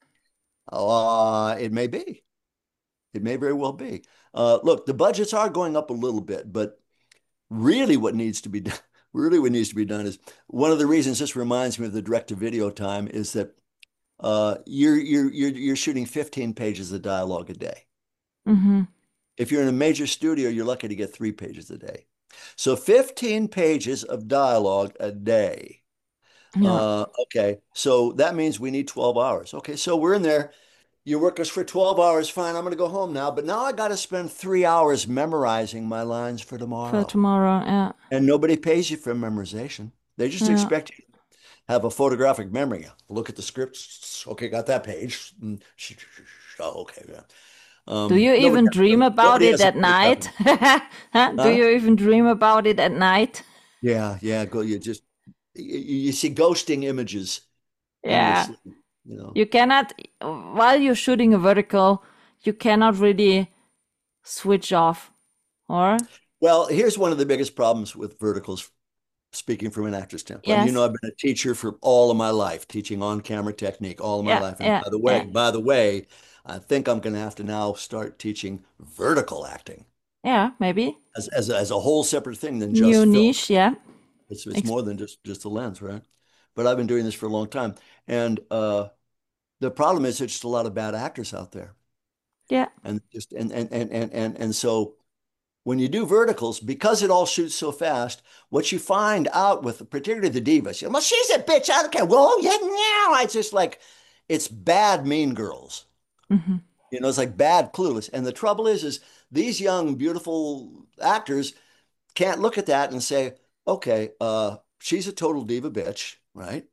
Uh, it may be. It may very well be. Uh, look, the budgets are going up a little bit, but really what needs to be done, really what needs to be done is one of the reasons this reminds me of the direct-to-video time is that uh, you're you're you're you're shooting fifteen pages of dialogue a day. Mm-hmm. If you're in a major studio, you're lucky to get three pages a day. So fifteen pages of dialogue a day. Yeah. Uh, okay, so that means we need twelve hours. Okay, so we're in there. You work us for twelve hours, fine. I'm going to go home now. But now I got to spend three hours memorizing my lines for For tomorrow. tomorrow. Yeah. And nobody pays you for memorization. They just Yeah. expect you to have a photographic memory. Look at the script. Okay, got that page. Mm, Oh, okay. Yeah. Do Um, you nobody even has, dream about nobody it has a at photographic. night? Huh? Do Huh? you even dream about it at night? Yeah, yeah. Go. You just you, you see ghosting images in your Yeah. sleep. You know. You cannot, while you're shooting a vertical, you cannot really switch off, or? Well, here's one of the biggest problems with verticals, speaking from an actor standpoint. You know, Yes. I've been a teacher for all of my life, teaching on-camera technique all of my Yeah. life. And Yeah. by the Yeah. way, by the way, I think I'm going to have to now start teaching vertical acting Yeah. Maybe. as as a, as a whole separate thing than New just film. niche. Yeah. It's it's Ex- more than just just the lens, right? But I've been doing this for a long time, and uh, the problem is there's just a lot of bad actors out there, yeah. and just and and and and and, and so when you do verticals, because it all shoots so fast, what you find out with particularly the divas, you know, well, she's a bitch. I don't care. Well, yeah, now it's just like it's bad mean girls. Hmm. You know, it's like bad clueless. And the trouble is, is these young, beautiful actors can't look at that and say, okay, uh, she's a total diva bitch, right?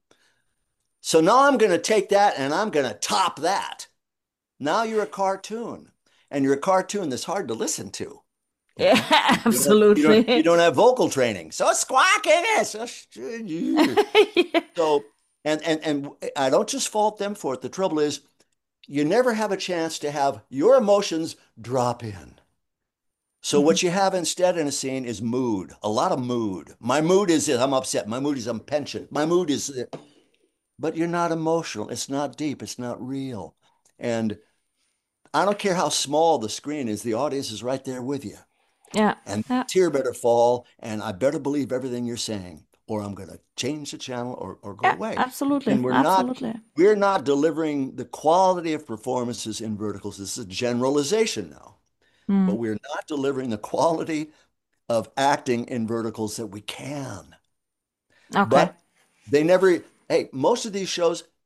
So now I'm going to take that and I'm going to top that. Now you're a cartoon, and you're a cartoon that's hard to listen to. You Yeah. know, you don't, you don't, you Absolutely. don't have vocal training. So squawk it is. Yeah. So, and, and, and I don't just fault them for it. The trouble is you never have a chance to have your emotions drop in. So Mhm. what you have instead in a scene is mood, a lot of mood. My mood is I'm upset. My mood is I'm pensioned. My mood is, but you're not emotional. It's not deep. It's not real. And I don't care how small the screen is, the audience is right there with you. Yeah. And Yeah. tear better fall, and I better believe everything you're saying, or I'm going to change the channel or, or go Yeah. away. Absolutely. And we're not Absolutely. we're not delivering the quality of performances in verticals. This is a generalization now, but Mm. we're not delivering the quality of acting in verticals that we can. Okay. But they never, hey, most of these shows,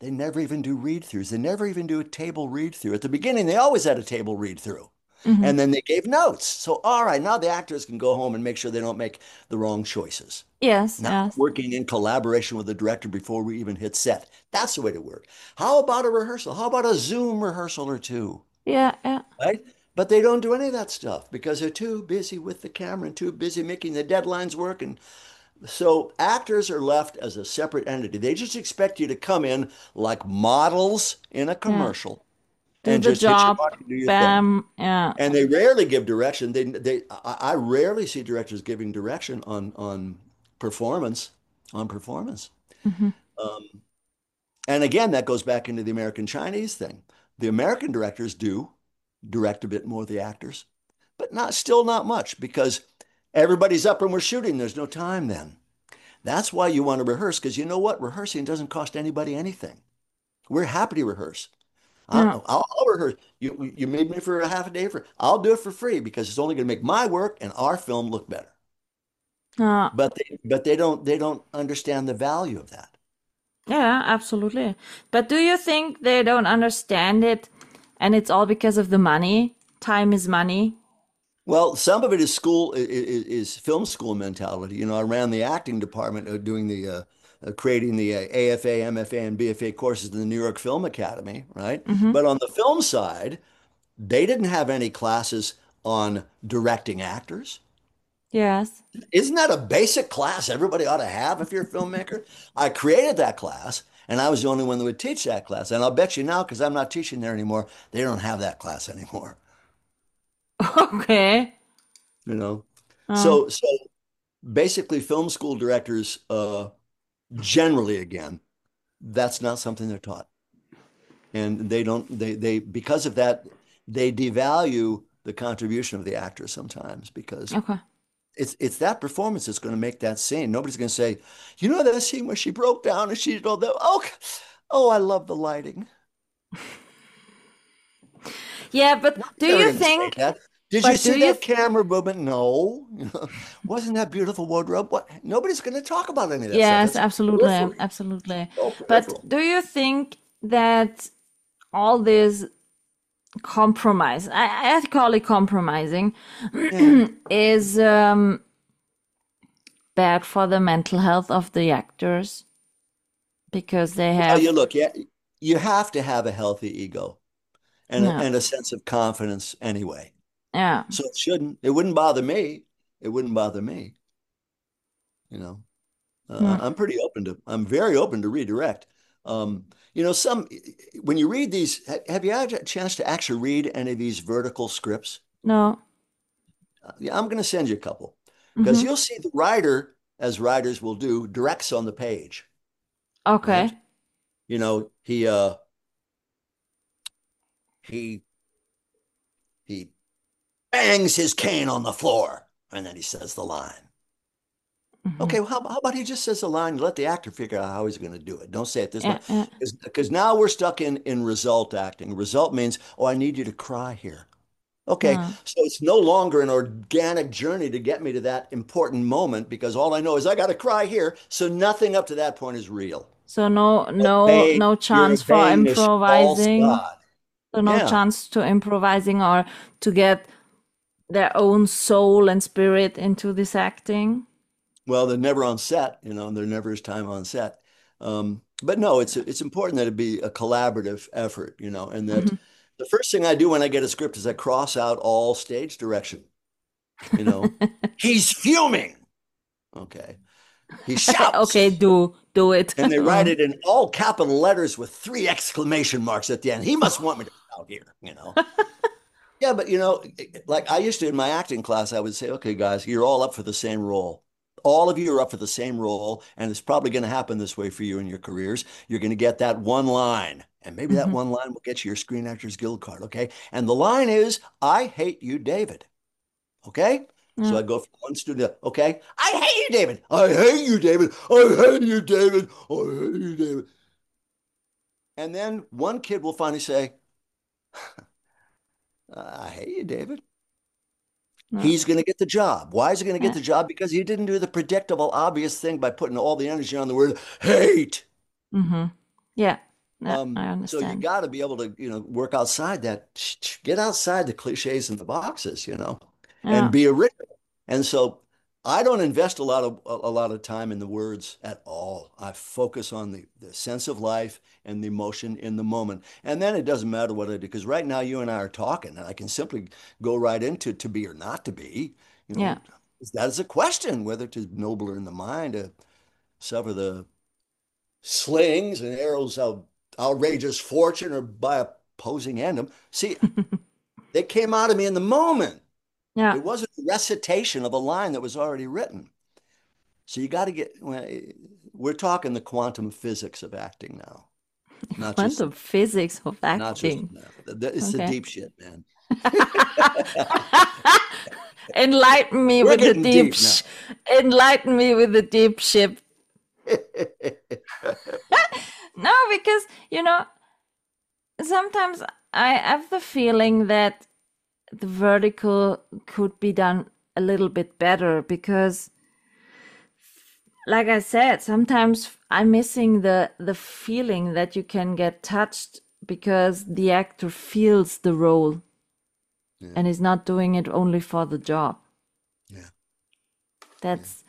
They never even do read-throughs. They never even do a table read-through. At the beginning, they always had a table read-through. Mm-hmm. And then they gave notes. So, all right, now the actors can go home and make sure they don't make the wrong choices. Yes, Now yes. working in collaboration with the director before we even hit set. That's the way to work. How about a rehearsal? How about a Zoom rehearsal or two? Yeah, yeah. Right? But they don't do any of that stuff because they're too busy with the camera and too busy making the deadlines work. And so actors are left as a separate entity. They just expect you to come in like models in a Yeah. commercial Do and the just hit your job. mark and do your thing. Bam. Yeah. And they rarely give direction. They they I, I rarely see directors giving direction on on performance on performance. Mm-hmm. Um, and again, that goes back into the American Chinese thing. The American directors do direct a bit more of the actors, but not still not much because everybody's up and we're shooting. There's no time then. That's why you want to rehearse because you know what? Rehearsing doesn't cost anybody anything. We're happy to rehearse. Yeah. I'll, I'll, I'll rehearse. You, you made me for a half a day for, I'll do it for free because it's only going to make my work and our film look better. Uh, But they, but they don't, they don't understand the value of that. yeah, absolutely. But do you think they don't understand it and it's all because of the money? Time is money. Well, some of it is school, is, is film school mentality. You know, I ran the acting department uh, doing the, uh, uh, creating the uh, A F A, M F A, and B F A courses in the New York Film Academy, right? Mm-hmm. But on the film side, they didn't have any classes on directing actors. Yes. Isn't that a basic class everybody ought to have if you're a filmmaker? I created that class, and I was the only one that would teach that class. And I'll bet you now, because I'm not teaching there anymore, they don't have that class anymore. Okay. You know, Uh, so so basically, film school directors, uh, generally, again, that's not something they're taught, and they don't. They they because of that, they devalue the contribution of the actor sometimes because okay. it's it's that performance that's going to make that scene. Nobody's going to say, you know, that scene where she broke down and she did all that. Oh, oh, I love the lighting. Yeah, but do They're you going to say think, that. Did you but do see you, that camera movement? No. You know, wasn't that beautiful wardrobe? What? Nobody's going to talk about any of that stuff. yes, That's absolutely, peripheral. absolutely. So But peripheral. do you think that all this compromise, I, I call it compromising, Yeah. is um, bad for the mental health of the actors because they Well, you have, look, yeah, you have to have a healthy ego and a, yeah, and a sense of confidence anyway. yeah, So it shouldn't, it wouldn't bother me. It wouldn't bother me, you know. Uh, yeah. I'm pretty open to, I'm very open to redirect. Um, you know, some, when you read these, have you had a chance to actually read any of these vertical scripts? No. Uh, yeah, I'm going to send you a couple because Mm-hmm. you'll see the writer, as writers will do, directs on the page, right? Okay. You know, he, uh, he, he bangs his cane on the floor and then he says the line. Mm-hmm. Okay, well, how, how about he just says the line, let the actor figure out how he's going to do it. Don't say it this way. Yeah, yeah, Because now we're stuck in, in result acting. Result means, oh, I need you to cry here. Okay, yeah. so it's no longer an organic journey to get me to that important moment because all I know is I got to cry here. So nothing up to that point is real. So no, no, Obey, no you're chance for obeying this false improvising. God. So no Yeah. chance to improvising or to get their own soul and spirit into this acting. Well, they're never on set, you know, and there never is time on set. Um, but no, it's it's important that it be a collaborative effort, you know, and that Mhm. the first thing I do when I get a script is I cross out all stage direction. You know, he's fuming. Okay. He Okay, shouts. do do it. And they write it in all capital letters with three exclamation marks at the end. He must want me to shout here, you know. Yeah, but you know, like I used to in my acting class, I would say, okay, guys, you're all up for the same role. All of you are up for the same role, and it's probably going to happen this way for you in your careers. You're going to get that one line, and maybe that Mhm. one line will get you your Screen Actors Guild card, okay? And the line is, I hate you, David. Okay? So Yeah. I go from one student, okay? I hate you, David. I hate you, David. I hate you, David. I hate you, David. And then one kid will finally say, I hate you, David. Yeah. He's going to get the job. Why is he going to get Yeah. the job? Because he didn't do the predictable, obvious thing by putting all the energy on the word hate. Mhm. Yeah. Yeah, Um, I so you understand. got to be able to, you know, work outside that, get outside the cliches and the boxes, you know, and Yeah. be original. And so I don't invest a lot of a, a lot of time in the words at all. I focus on the, the sense of life and the emotion in the moment. And then it doesn't matter what I do, because right now you and I are talking, and I can simply go right into to be or not to be. You Yeah. know, that is a question, whether it is nobler in the mind to suffer the slings and arrows of outrageous fortune or by opposing end. See, they came out of me in the moment. Yeah. It wasn't a recitation of a line that was already written. So you got to get, well, we're talking the quantum physics of acting now, not just, Quantum physics of not just, acting. no, it's the Okay. deep shit, man. Enlighten me We're with the getting deep deep sh now. enlighten me with the deep ship. No, because you know, sometimes I have the feeling that the vertical could be done a little bit better because like I said, sometimes I'm missing the the feeling that you can get touched because the actor feels the role Yeah, and is not doing it only for the job. yeah, yeah, That's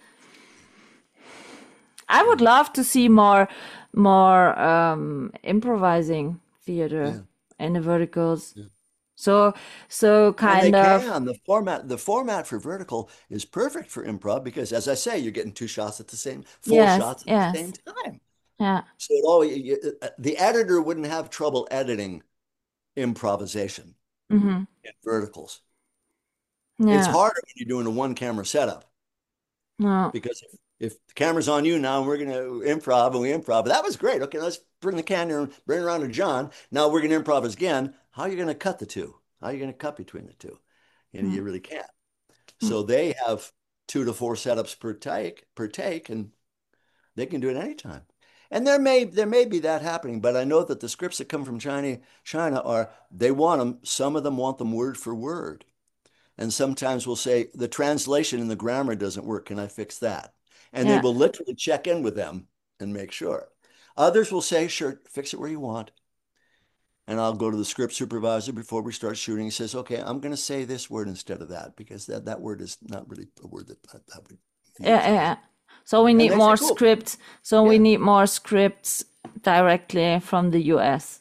I would love to see more more um improvising theater yeah, in the verticals. yeah. So so And they kind of can. The format, the format for vertical is perfect for improv because, as I say, you're getting two shots at the same, full yes, shots at the same yes. time. Yeah. So it always, you, uh, the editor wouldn't have trouble editing improvisation Mm-hmm. in verticals. It's Yeah. harder when you're doing a one camera setup No. because if, if the camera's on you now and we're going to improv and we improv, that was great. Okay, let's bring the camera, bring it around to John. Now we're going to improv again. How are you going to cut the two? How are you going to cut between the two? You know, Mm, you really can't. mm. So they have two to four setups per take per take, and they can do it anytime. And there may there may be that happening, but I know that the scripts that come from China China are they want them. Some of them want them word for word, and sometimes we'll say the translation and the grammar doesn't work. Can I fix that? And they Yeah. will literally check in with them and make sure. Others will say, sure, fix it where you want. And I'll go to the script supervisor before we start shooting. He says, okay, I'm going to say this word instead of that because that, that word is not really a word that I, I would Yeah, use. yeah. Yeah. So we And need they say, more cool. scripts. So we Yeah, need more scripts directly from the U S.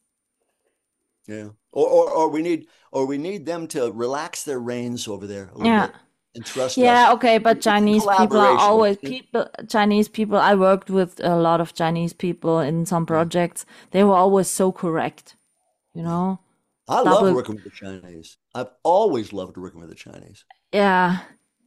yeah. Or, or, or we need, or we need them to relax their reins over there a little Yeah. bit and trust Yeah, us. okay, but It's in Chinese people are collaboration. always people Chinese people. I worked with a lot of Chinese people in some Yeah, projects. They were always so correct, you yeah. know? I love Double working with the Chinese. I've always loved working with the Chinese. yeah,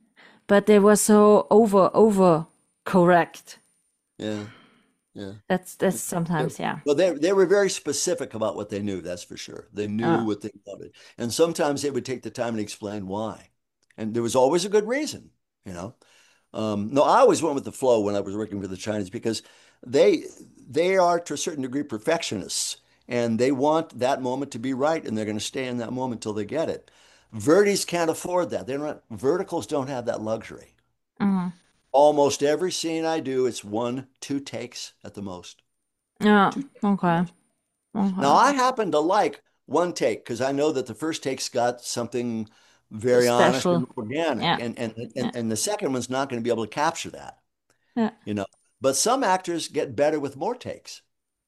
but they were so over over correct. Yeah, yeah. That's that's They're, sometimes yeah. well, they they were very specific about what they knew. That's for sure. They knew Uh, what they wanted, and sometimes they would take the time and explain why. And there was always a good reason, you know. Um, no, I always went with the flow when I was working with the Chinese because they they are to a certain degree perfectionists, and they want that moment to be right, and they're going to stay in that moment till they get it. Vertis can't afford that. They're not verticals don't have that luxury. mhm. Almost every scene I do, it's one, two takes at the most. Yeah, Two takes at the okay. most. Now, Okay. I happen to like one take because I know that the first take's got something very honest and Special. organic, Yeah. and and Yeah. and, and the second one's not going to be able to capture that, Yeah. you know. But some actors get better with more takes.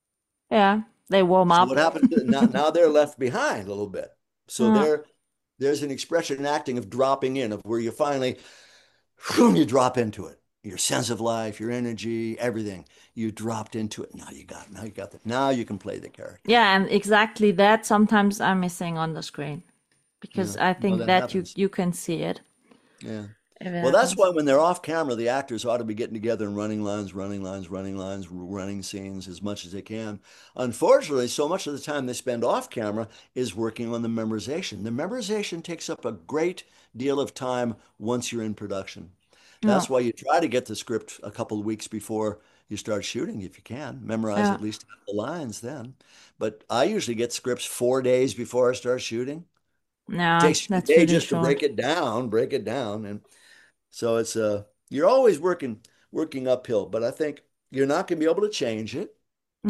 Yeah. They warm So up. what happens is now now they're left behind a little bit. So Yeah. there there's an expression in acting of dropping in, of where you finally whew, you drop into it. Your sense of life, your energy, everything. You dropped into it. Now you got now you got that. Now you can play the character. Yeah, and exactly that sometimes I'm missing on the screen Yeah. because I Well, think that that you happens. you can see it Yeah. if it Well, that's happens. why when they're off camera, the actors ought to be getting together and running lines, running lines, running lines, running scenes as much as they can. Unfortunately, so much of the time they spend off camera is working on the memorization. The memorization takes up a great deal of time once you're in production. Yeah. That's why you try to get the script a couple of weeks before you start shooting if you can. Memorize Yeah. at least half the lines then. But I usually get scripts four days before I start shooting. It Yeah, takes you a that's day really just to short. break it down, break it down. And so it's uh you're always working working uphill, but I think you're not going to be able to change it. Yeah.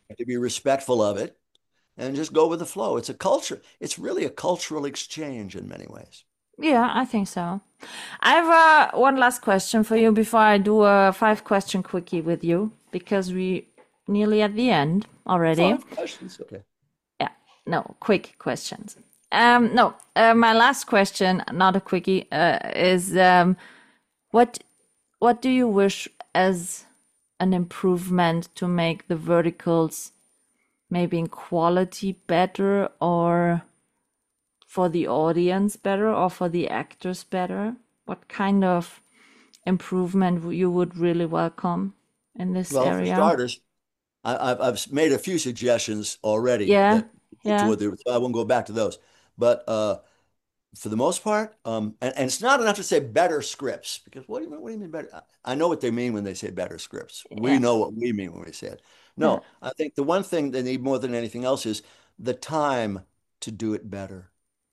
have to be respectful of it and just go with the flow. It's a culture. It's really a cultural exchange in many ways. Yeah, I think so. I have uh, one last question for you before I do a five question quickie with you because we nearly at the end already. Five questions, okay. Yeah, no, quick questions. Um, no, uh, my last question, not a quickie, uh, is um, what what do you wish as an improvement to make the verticals maybe in quality better or for the audience better or for the actors better? What kind of improvement you would really welcome in this Well, for area? starters, I, I've I've made a few suggestions already Yeah, that yeah, toward the, so I won't go back to those. But uh, for the most part, um, and, and it's not enough to say better scripts because what do you mean? What do you mean better? I I know what they mean when they say better scripts. We yeah, know what we mean when we say it. yeah, No, I think the one thing they need more than anything else is the time to do it better.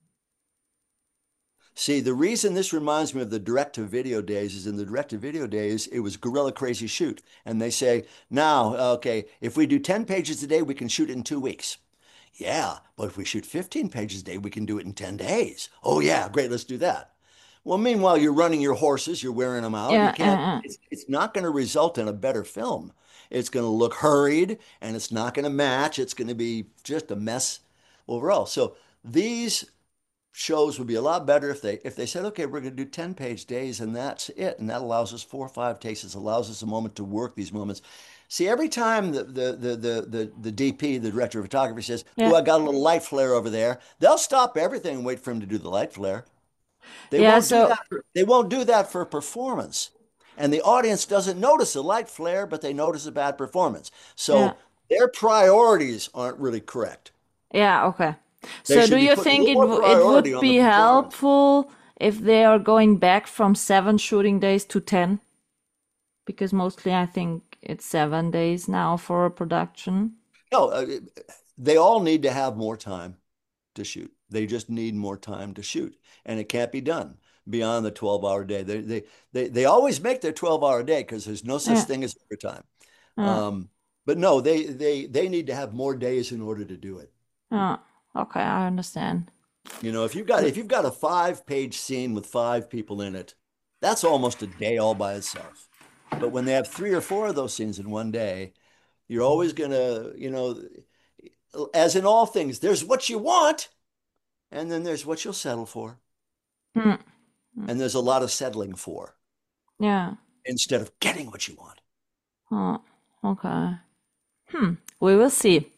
See, the reason this reminds me of the direct-to-video days is in the direct-to-video days, it was guerrilla crazy shoot. And they say, now, okay, if we do ten pages a day, we can shoot it in two weeks. Yeah, but if we shoot fifteen pages a day, we can do it in ten days. Oh, yeah, great, let's do that. Well, meanwhile, you're running your horses, you're wearing them out. You yeah, can't, yeah, it's, it's not going to result in a better film. It's going to look hurried and it's not going to match. It's going to be just a mess overall. So these shows would be a lot better if they if they said, okay, we're going to do ten page days and that's it. And that allows us four or five takes. It allows us a moment to work these moments. See, every time the the the the the, the D P, the director of photography, says, yeah. oh, I got a little light flare over there, they'll stop everything and wait for him to do the light flare. They Yeah, won't do so that for, they won't do that for performance. And the audience doesn't notice a light flare, but they notice a bad performance. yeah, So their priorities aren't really correct. yeah, okay. They So do should be you putting think it more w- it priority would on the be performance. helpful if they are going back from seven shooting days to ten? Because mostly I think it's seven days now for a production. No, uh, they all need to have more time to shoot. They just need more time to shoot, and it can't be done beyond the twelve hour day. They they they they always make their twelve hour day because there's no such Yeah, thing as overtime. yeah, Um, but no, they they they need to have more days in order to do it. yeah. Okay, I understand. You know, if you've got if you've got a five page scene with five people in it, that's almost a day all by itself. But when they have three or four of those scenes in one day, you're always gonna, you know, as in all things, there's what you want, and then there's what you'll settle for. Hmm. And there's a lot of settling for Yeah. instead of getting what you want. Oh, okay. Hmm. We will see.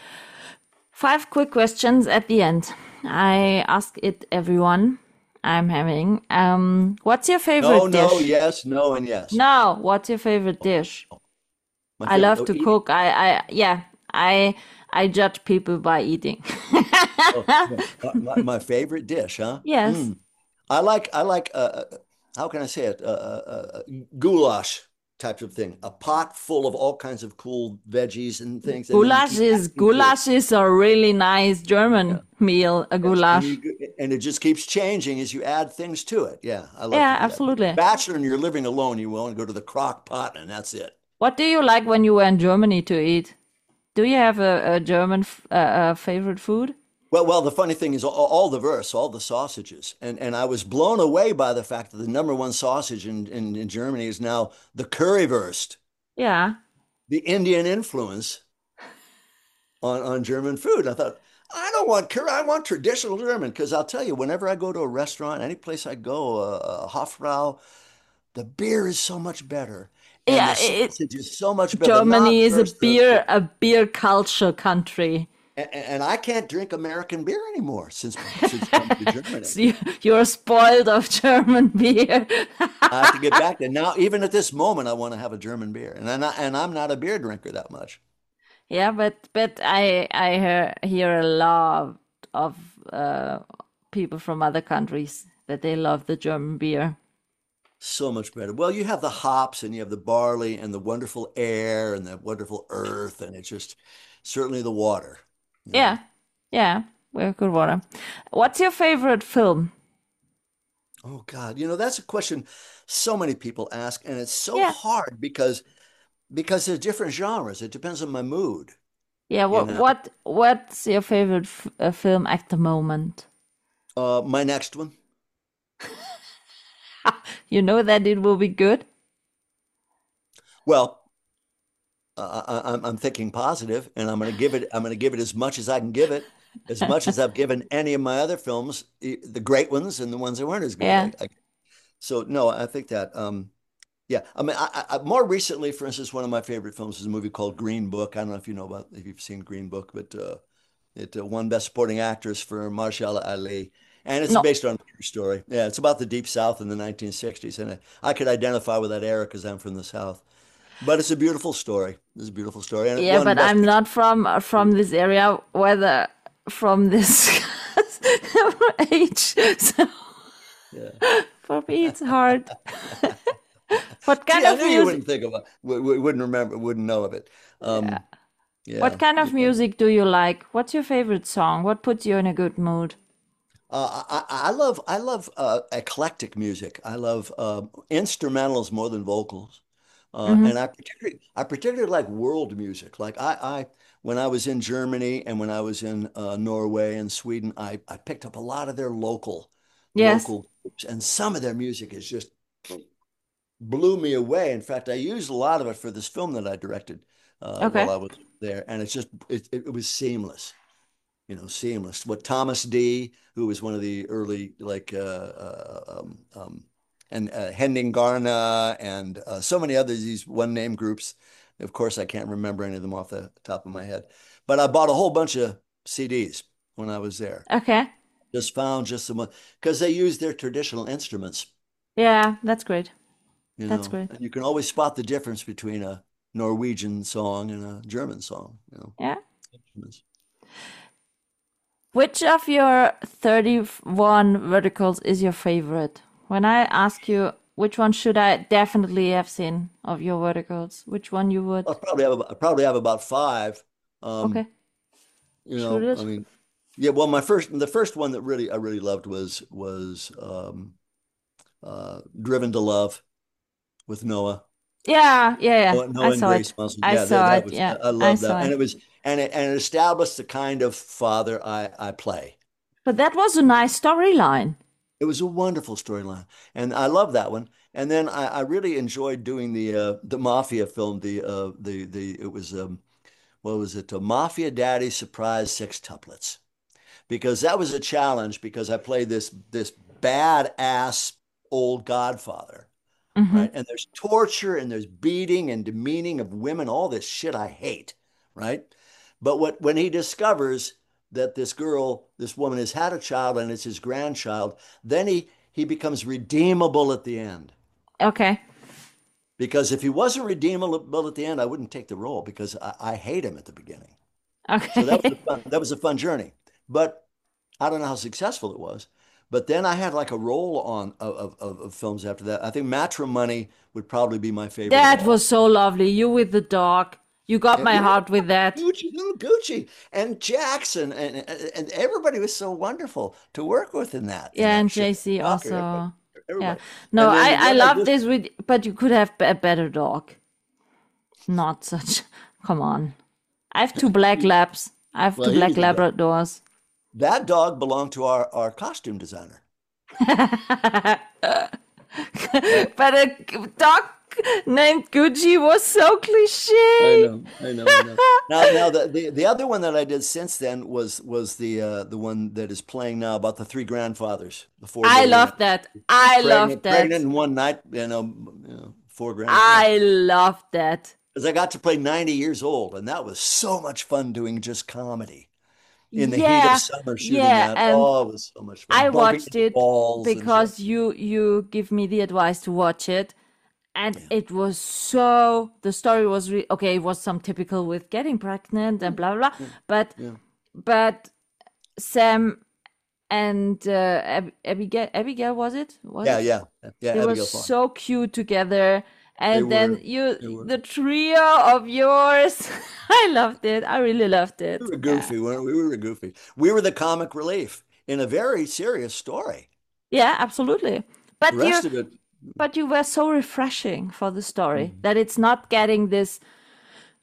Five quick questions at the end. I ask it everyone I'm having. Um, what's your favorite No, no, dish? yes, no, and yes. No, what's your favorite dish? My I favorite, love oh, to eating. cook. I, I, yeah, I, I judge people by eating. Oh, yeah. My, my favorite dish, huh? Yes. Mm. I like, I like, uh, uh, how can I say it? Uh, uh, uh, goulash type of thing. A pot full of all kinds of cool veggies and things, and then you Goulash keep is adding to it. goulash is a really nice Yeah. German meal. A Yes, and goulash. you and it just keeps changing as you add things to it. Yeah, I love to Yeah, do that. absolutely. Bachelor and you're living alone, you won't go to the crock pot and that's it. What do you like when you were in Germany to eat? Do you have a, a German f- uh, uh, favorite food? Well, well, the funny thing is all, all the verse, all the sausages. And and I was blown away by the fact that the number one sausage in, in, in Germany is now the currywurst, Yeah. the Indian influence on, on German food. I thought, I don't want curry, I want traditional German. Because I'll tell you, whenever I go to a restaurant, any place I go, a, a Hofbrau, the beer is so much better. And Yeah, the it, sausage is so much better. The Germany is a knobwurst, the, beer the, a beer culture country. and, and I can't drink American beer anymore since since coming to Germany. So you, you're spoiled of German beer. I have to get back there now. Even at this moment, I want to have a German beer, and I'm not, and I'm not a beer drinker that much. Yeah, but but I I hear, hear a lot of uh, people from other countries that they love the German beer. So much better. Well, you have the hops, and you have the barley, and the wonderful air, and the wonderful earth, and it's just certainly the water. You know. Yeah, yeah, we're good water. What's your favorite film? Oh God, you know that's a question so many people ask, and it's so Yeah, hard because because there's different genres. It depends on my mood. Yeah, You what know, what what's your favorite f uh, film at the moment? uh, my next one. You know that it will be good? Well, uh, I, I'm I'm thinking positive, and I'm going to give it. I'm going to give it as much as I can give it, as much as I've given any of my other films, e- the great ones and the ones that weren't as good. Yeah. I, I, so no, I think that. Um, yeah, I mean, I, I, more recently, for instance, one of my favorite films is a movie called Green Book. I don't know if you know about if you've seen Green Book, but uh, it uh, won Best Supporting Actress for Mahershala Ali, and it's No. based on a true story. Yeah, it's about the Deep South in the nineteen sixties, and I, I could identify with that era because I'm from the South. But it's a beautiful story. It's a beautiful story, and it Yeah, won but Best I'm Picture. not from uh, from this area, whether from this age. So Yeah, for me, it's hard. What kind see, I of knew you music? wouldn't think of it, wouldn't remember, wouldn't know of it. Yeah. Um, What yeah, kind of yeah. music do you like? What's your favorite song? What puts you in a good mood? Uh, I, I love I love uh, eclectic music. I love uh, instrumentals more than vocals, uh, Mm-hmm. and I particularly I particularly like world music. Like I, I when I was in Germany and when I was in uh, Norway and Sweden, I I picked up a lot of their local Yes. local groups, and some of their music is just blew me away. In fact, I used a lot of it for this film that I directed uh, while Okay. I was there, and it's just it, it was seamless, you know, seamless. What Thomas D, who was one of the early like uh, uh, um, um, and uh, Hending Garna and uh, so many others, these one name groups. Of course, I can't remember any of them off the top of my head, but I bought a whole bunch of C Ds when I was there. Okay. Just found just some because they use their traditional instruments, Yeah, that's great. you That's know, great. and you can always spot the difference between a Norwegian song and a German song, you know. Yeah. Instruments. Which of your thirty-one verticals is your favorite? When I ask you which one should I definitely have seen of your verticals, which one you I would? probably have I probably have about five. Um, Okay. you Shoot know, I it. mean, yeah. Well, my first, the first one that really I really loved was was um, uh, "Driven to Love" with Noah, Yeah, yeah, yeah. Noah, I Noah and saw Grace it. Muslim. I Yeah, that, saw that it. was Yeah, I I love that, saw and it. it was and it and it established the kind of father I I play. But that was a nice storyline. It was a wonderful storyline, and I love that one. And then I, I really enjoyed doing the uh, the mafia film. The uh, the the it was um, what was it? A Mafia Daddy Surprise Sextuplets, because that was a challenge because I played this this badass old godfather, Mm-hmm. right? And there's torture and there's beating and demeaning of women, all this shit I hate, right? But what when he discovers that this girl, this woman has had a child and it's his grandchild, then he he becomes redeemable at the end. Okay. Because if he wasn't redeemable at the end, I wouldn't take the role because I, I hate him at the beginning. So that was a Okay. fun, that was a fun journey. But I don't know how successful it was. But then I had like a roll on of, of, of films after that. I think Matrimony would probably be my favorite of That all. was so lovely. You with the dog. You got And my yeah, heart with that. Gucci, little Gucci, and Jackson, and, and and everybody was so wonderful to work with in that in Yeah, that and show. J C Walker, everybody, also. Yeah. everybody. No, And I then I then I love just this with, but you could have a better dog. Not such. Come on. I have two black labs. I have two well, he black was a dog. Labradors. That dog belonged to our our costume designer. Uh, But a dog named Gucci was so I cliche. know, I know, I know. Now, now the, the the other one that I did since then was was the uh, the one that is playing now about the three grandfathers, the four I billionaires, love that. I love pregnant, pregnant that. in one night, you know, you know, four grandfathers. I love that. Because I got to play ninety years old, and that was so much fun doing just comedy in the heat of Yeah, summer shooting yeah, that. and Oh, it was so much fun I bumping watched into it walls and shit. because you you give me the advice to watch it, and Yeah, it was so the story was re okay. It was some typical with getting pregnant and blah blah blah, yeah, but yeah, but Sam and uh, Ab Abigail Abigail was it was yeah, it? yeah, yeah. They were Abigail Farr. so cute together. They And then were, you, they were. the trio of yours, I loved it. I really loved We it. were Yeah. goofy, weren't we? We were goofy. We were the comic relief in a very serious story. Yeah, absolutely. The But you, rest of it, but you were so refreshing for the story mm, that it's not getting this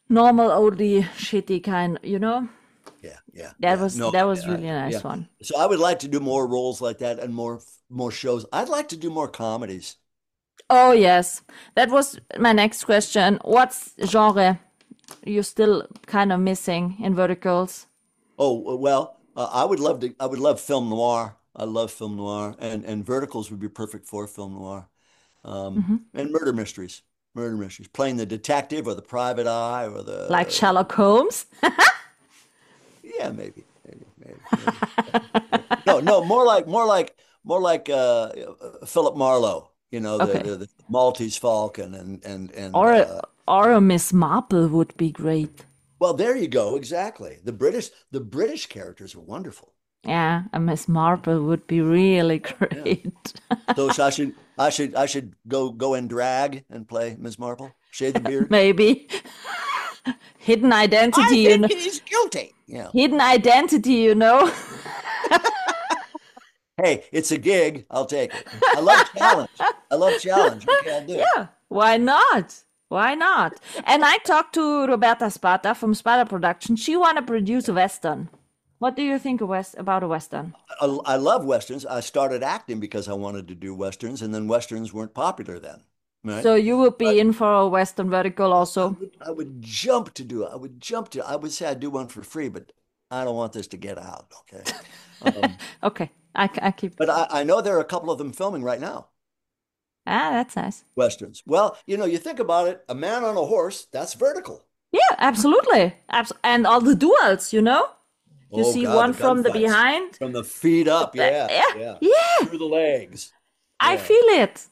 normal oldie shitty kind, you know. Yeah, yeah. That yeah. was No, that was I- really a nice yeah. one. So I would like to do more roles like that and more more shows. I'd like to do more comedies. Oh yes, that was my next question. What's genre you're still kind of missing in Verticals? Oh, well, uh, I would love to I would love film noir. I love film noir, and and Verticals would be perfect for film noir. Um, Hmm. and murder mysteries. Murder mysteries. Playing the detective or the private eye or Like the Sherlock Holmes? yeah, maybe. Maybe, maybe, maybe. No, no, more like more like more like uh, uh, Philip Marlowe, you know, the, Okay. the, the Maltese Falcon and and and Or uh, or a Miss Marple would be great. well, there you go, exactly. The British the British characters are wonderful. Yeah, a Miss Marple would be really Yeah. great. So I should I should I should go go in drag and play Miss Marple, shave the beard. Maybe. Hidden I identity, you know. think he's guilty. Yeah. Hidden identity, you know. Hey, it's a gig. I'll take it. I love challenge. I love challenge. Okay, I'll do it. Yeah, why not? Why not? And I talked to Roberta Sparta from Sparta Production. She want to produce a Western. What do you think of West, about a Western? I, I love Westerns. I started acting because I wanted to do Westerns, and then Westerns weren't popular then, right? So you would be But in for a Western Vertical I also? would, I would jump to do it. I would jump to, I would say I'd do one for free, but I don't want this to get out, okay? Um, Okay, I, I keep. but I, I know there are a couple of them filming right now, Ah, that's nice. Westerns. Well, you know, you think about it, a man on a horse, that's vertical. Yeah, absolutely. Abs- and all the duels, you know? You Oh, see God, one the from the gunfights. behind. From the feet up, yeah, Yeah, yeah. yeah, Through the legs. I Yeah, feel it.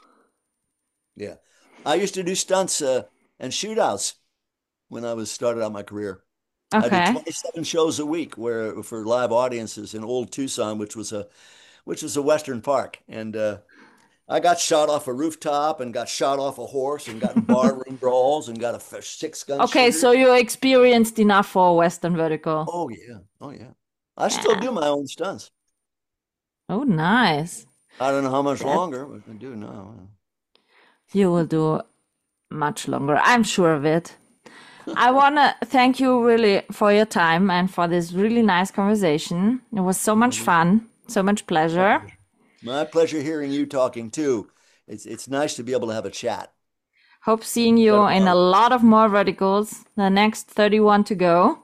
yeah. I used to do stunts uh, and shootouts when I was started out my career. I did Okay. twenty-seven shows a week where for live audiences in Old Tucson, which was a which was a Western park. And uh, I got shot off a rooftop and got shot off a horse and got in barroom brawls and got a f- six gun Okay, shooter. so you're experienced enough for a Western Vertical. Oh yeah. Oh yeah. I still do my own stunts. Oh, nice. I don't know how much That longer, but I do now. you will do much longer. I'm sure of it. I want to thank you really for your time and for this really nice conversation. It was so much fun, so much pleasure. My pleasure hearing you talking too. It's it's nice to be able to have a chat. Hope seeing you in a lot of more verticals. The next thirty-one to go.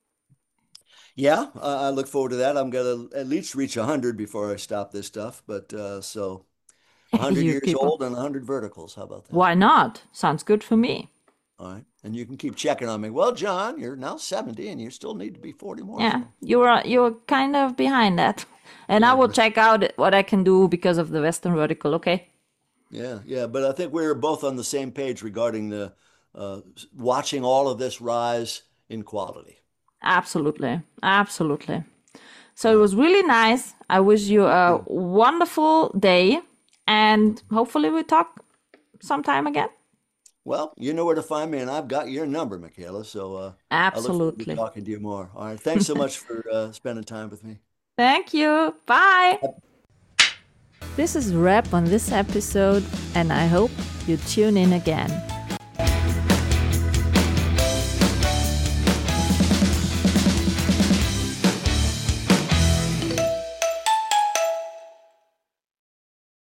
Yeah, I I look forward to that. I'm gonna at least reach one hundred before I stop this stuff. But uh, so one hundred You years people. old and one hundred verticals. How about that? Why not? Sounds good for me. All right. And you can keep checking on me. Well, John, you're now seventy and you still need to be forty more. Yeah, you're you're kind of behind that. And I will check out what I can do because of the Western Vertical, okay? Yeah, yeah. But I think we're both on the same page regarding the uh, watching all of this rise in quality. Absolutely. Absolutely. So it was really nice. I wish you a wonderful day and hopefully we talk sometime again. Well, you know where to find me, and I've got your number, Michaela. So uh, I look forward to Absolutely. talking to you more. All right. Thanks so much for uh, spending time with me. Thank you. Bye. This is a wrap on this episode, and I hope you tune in again.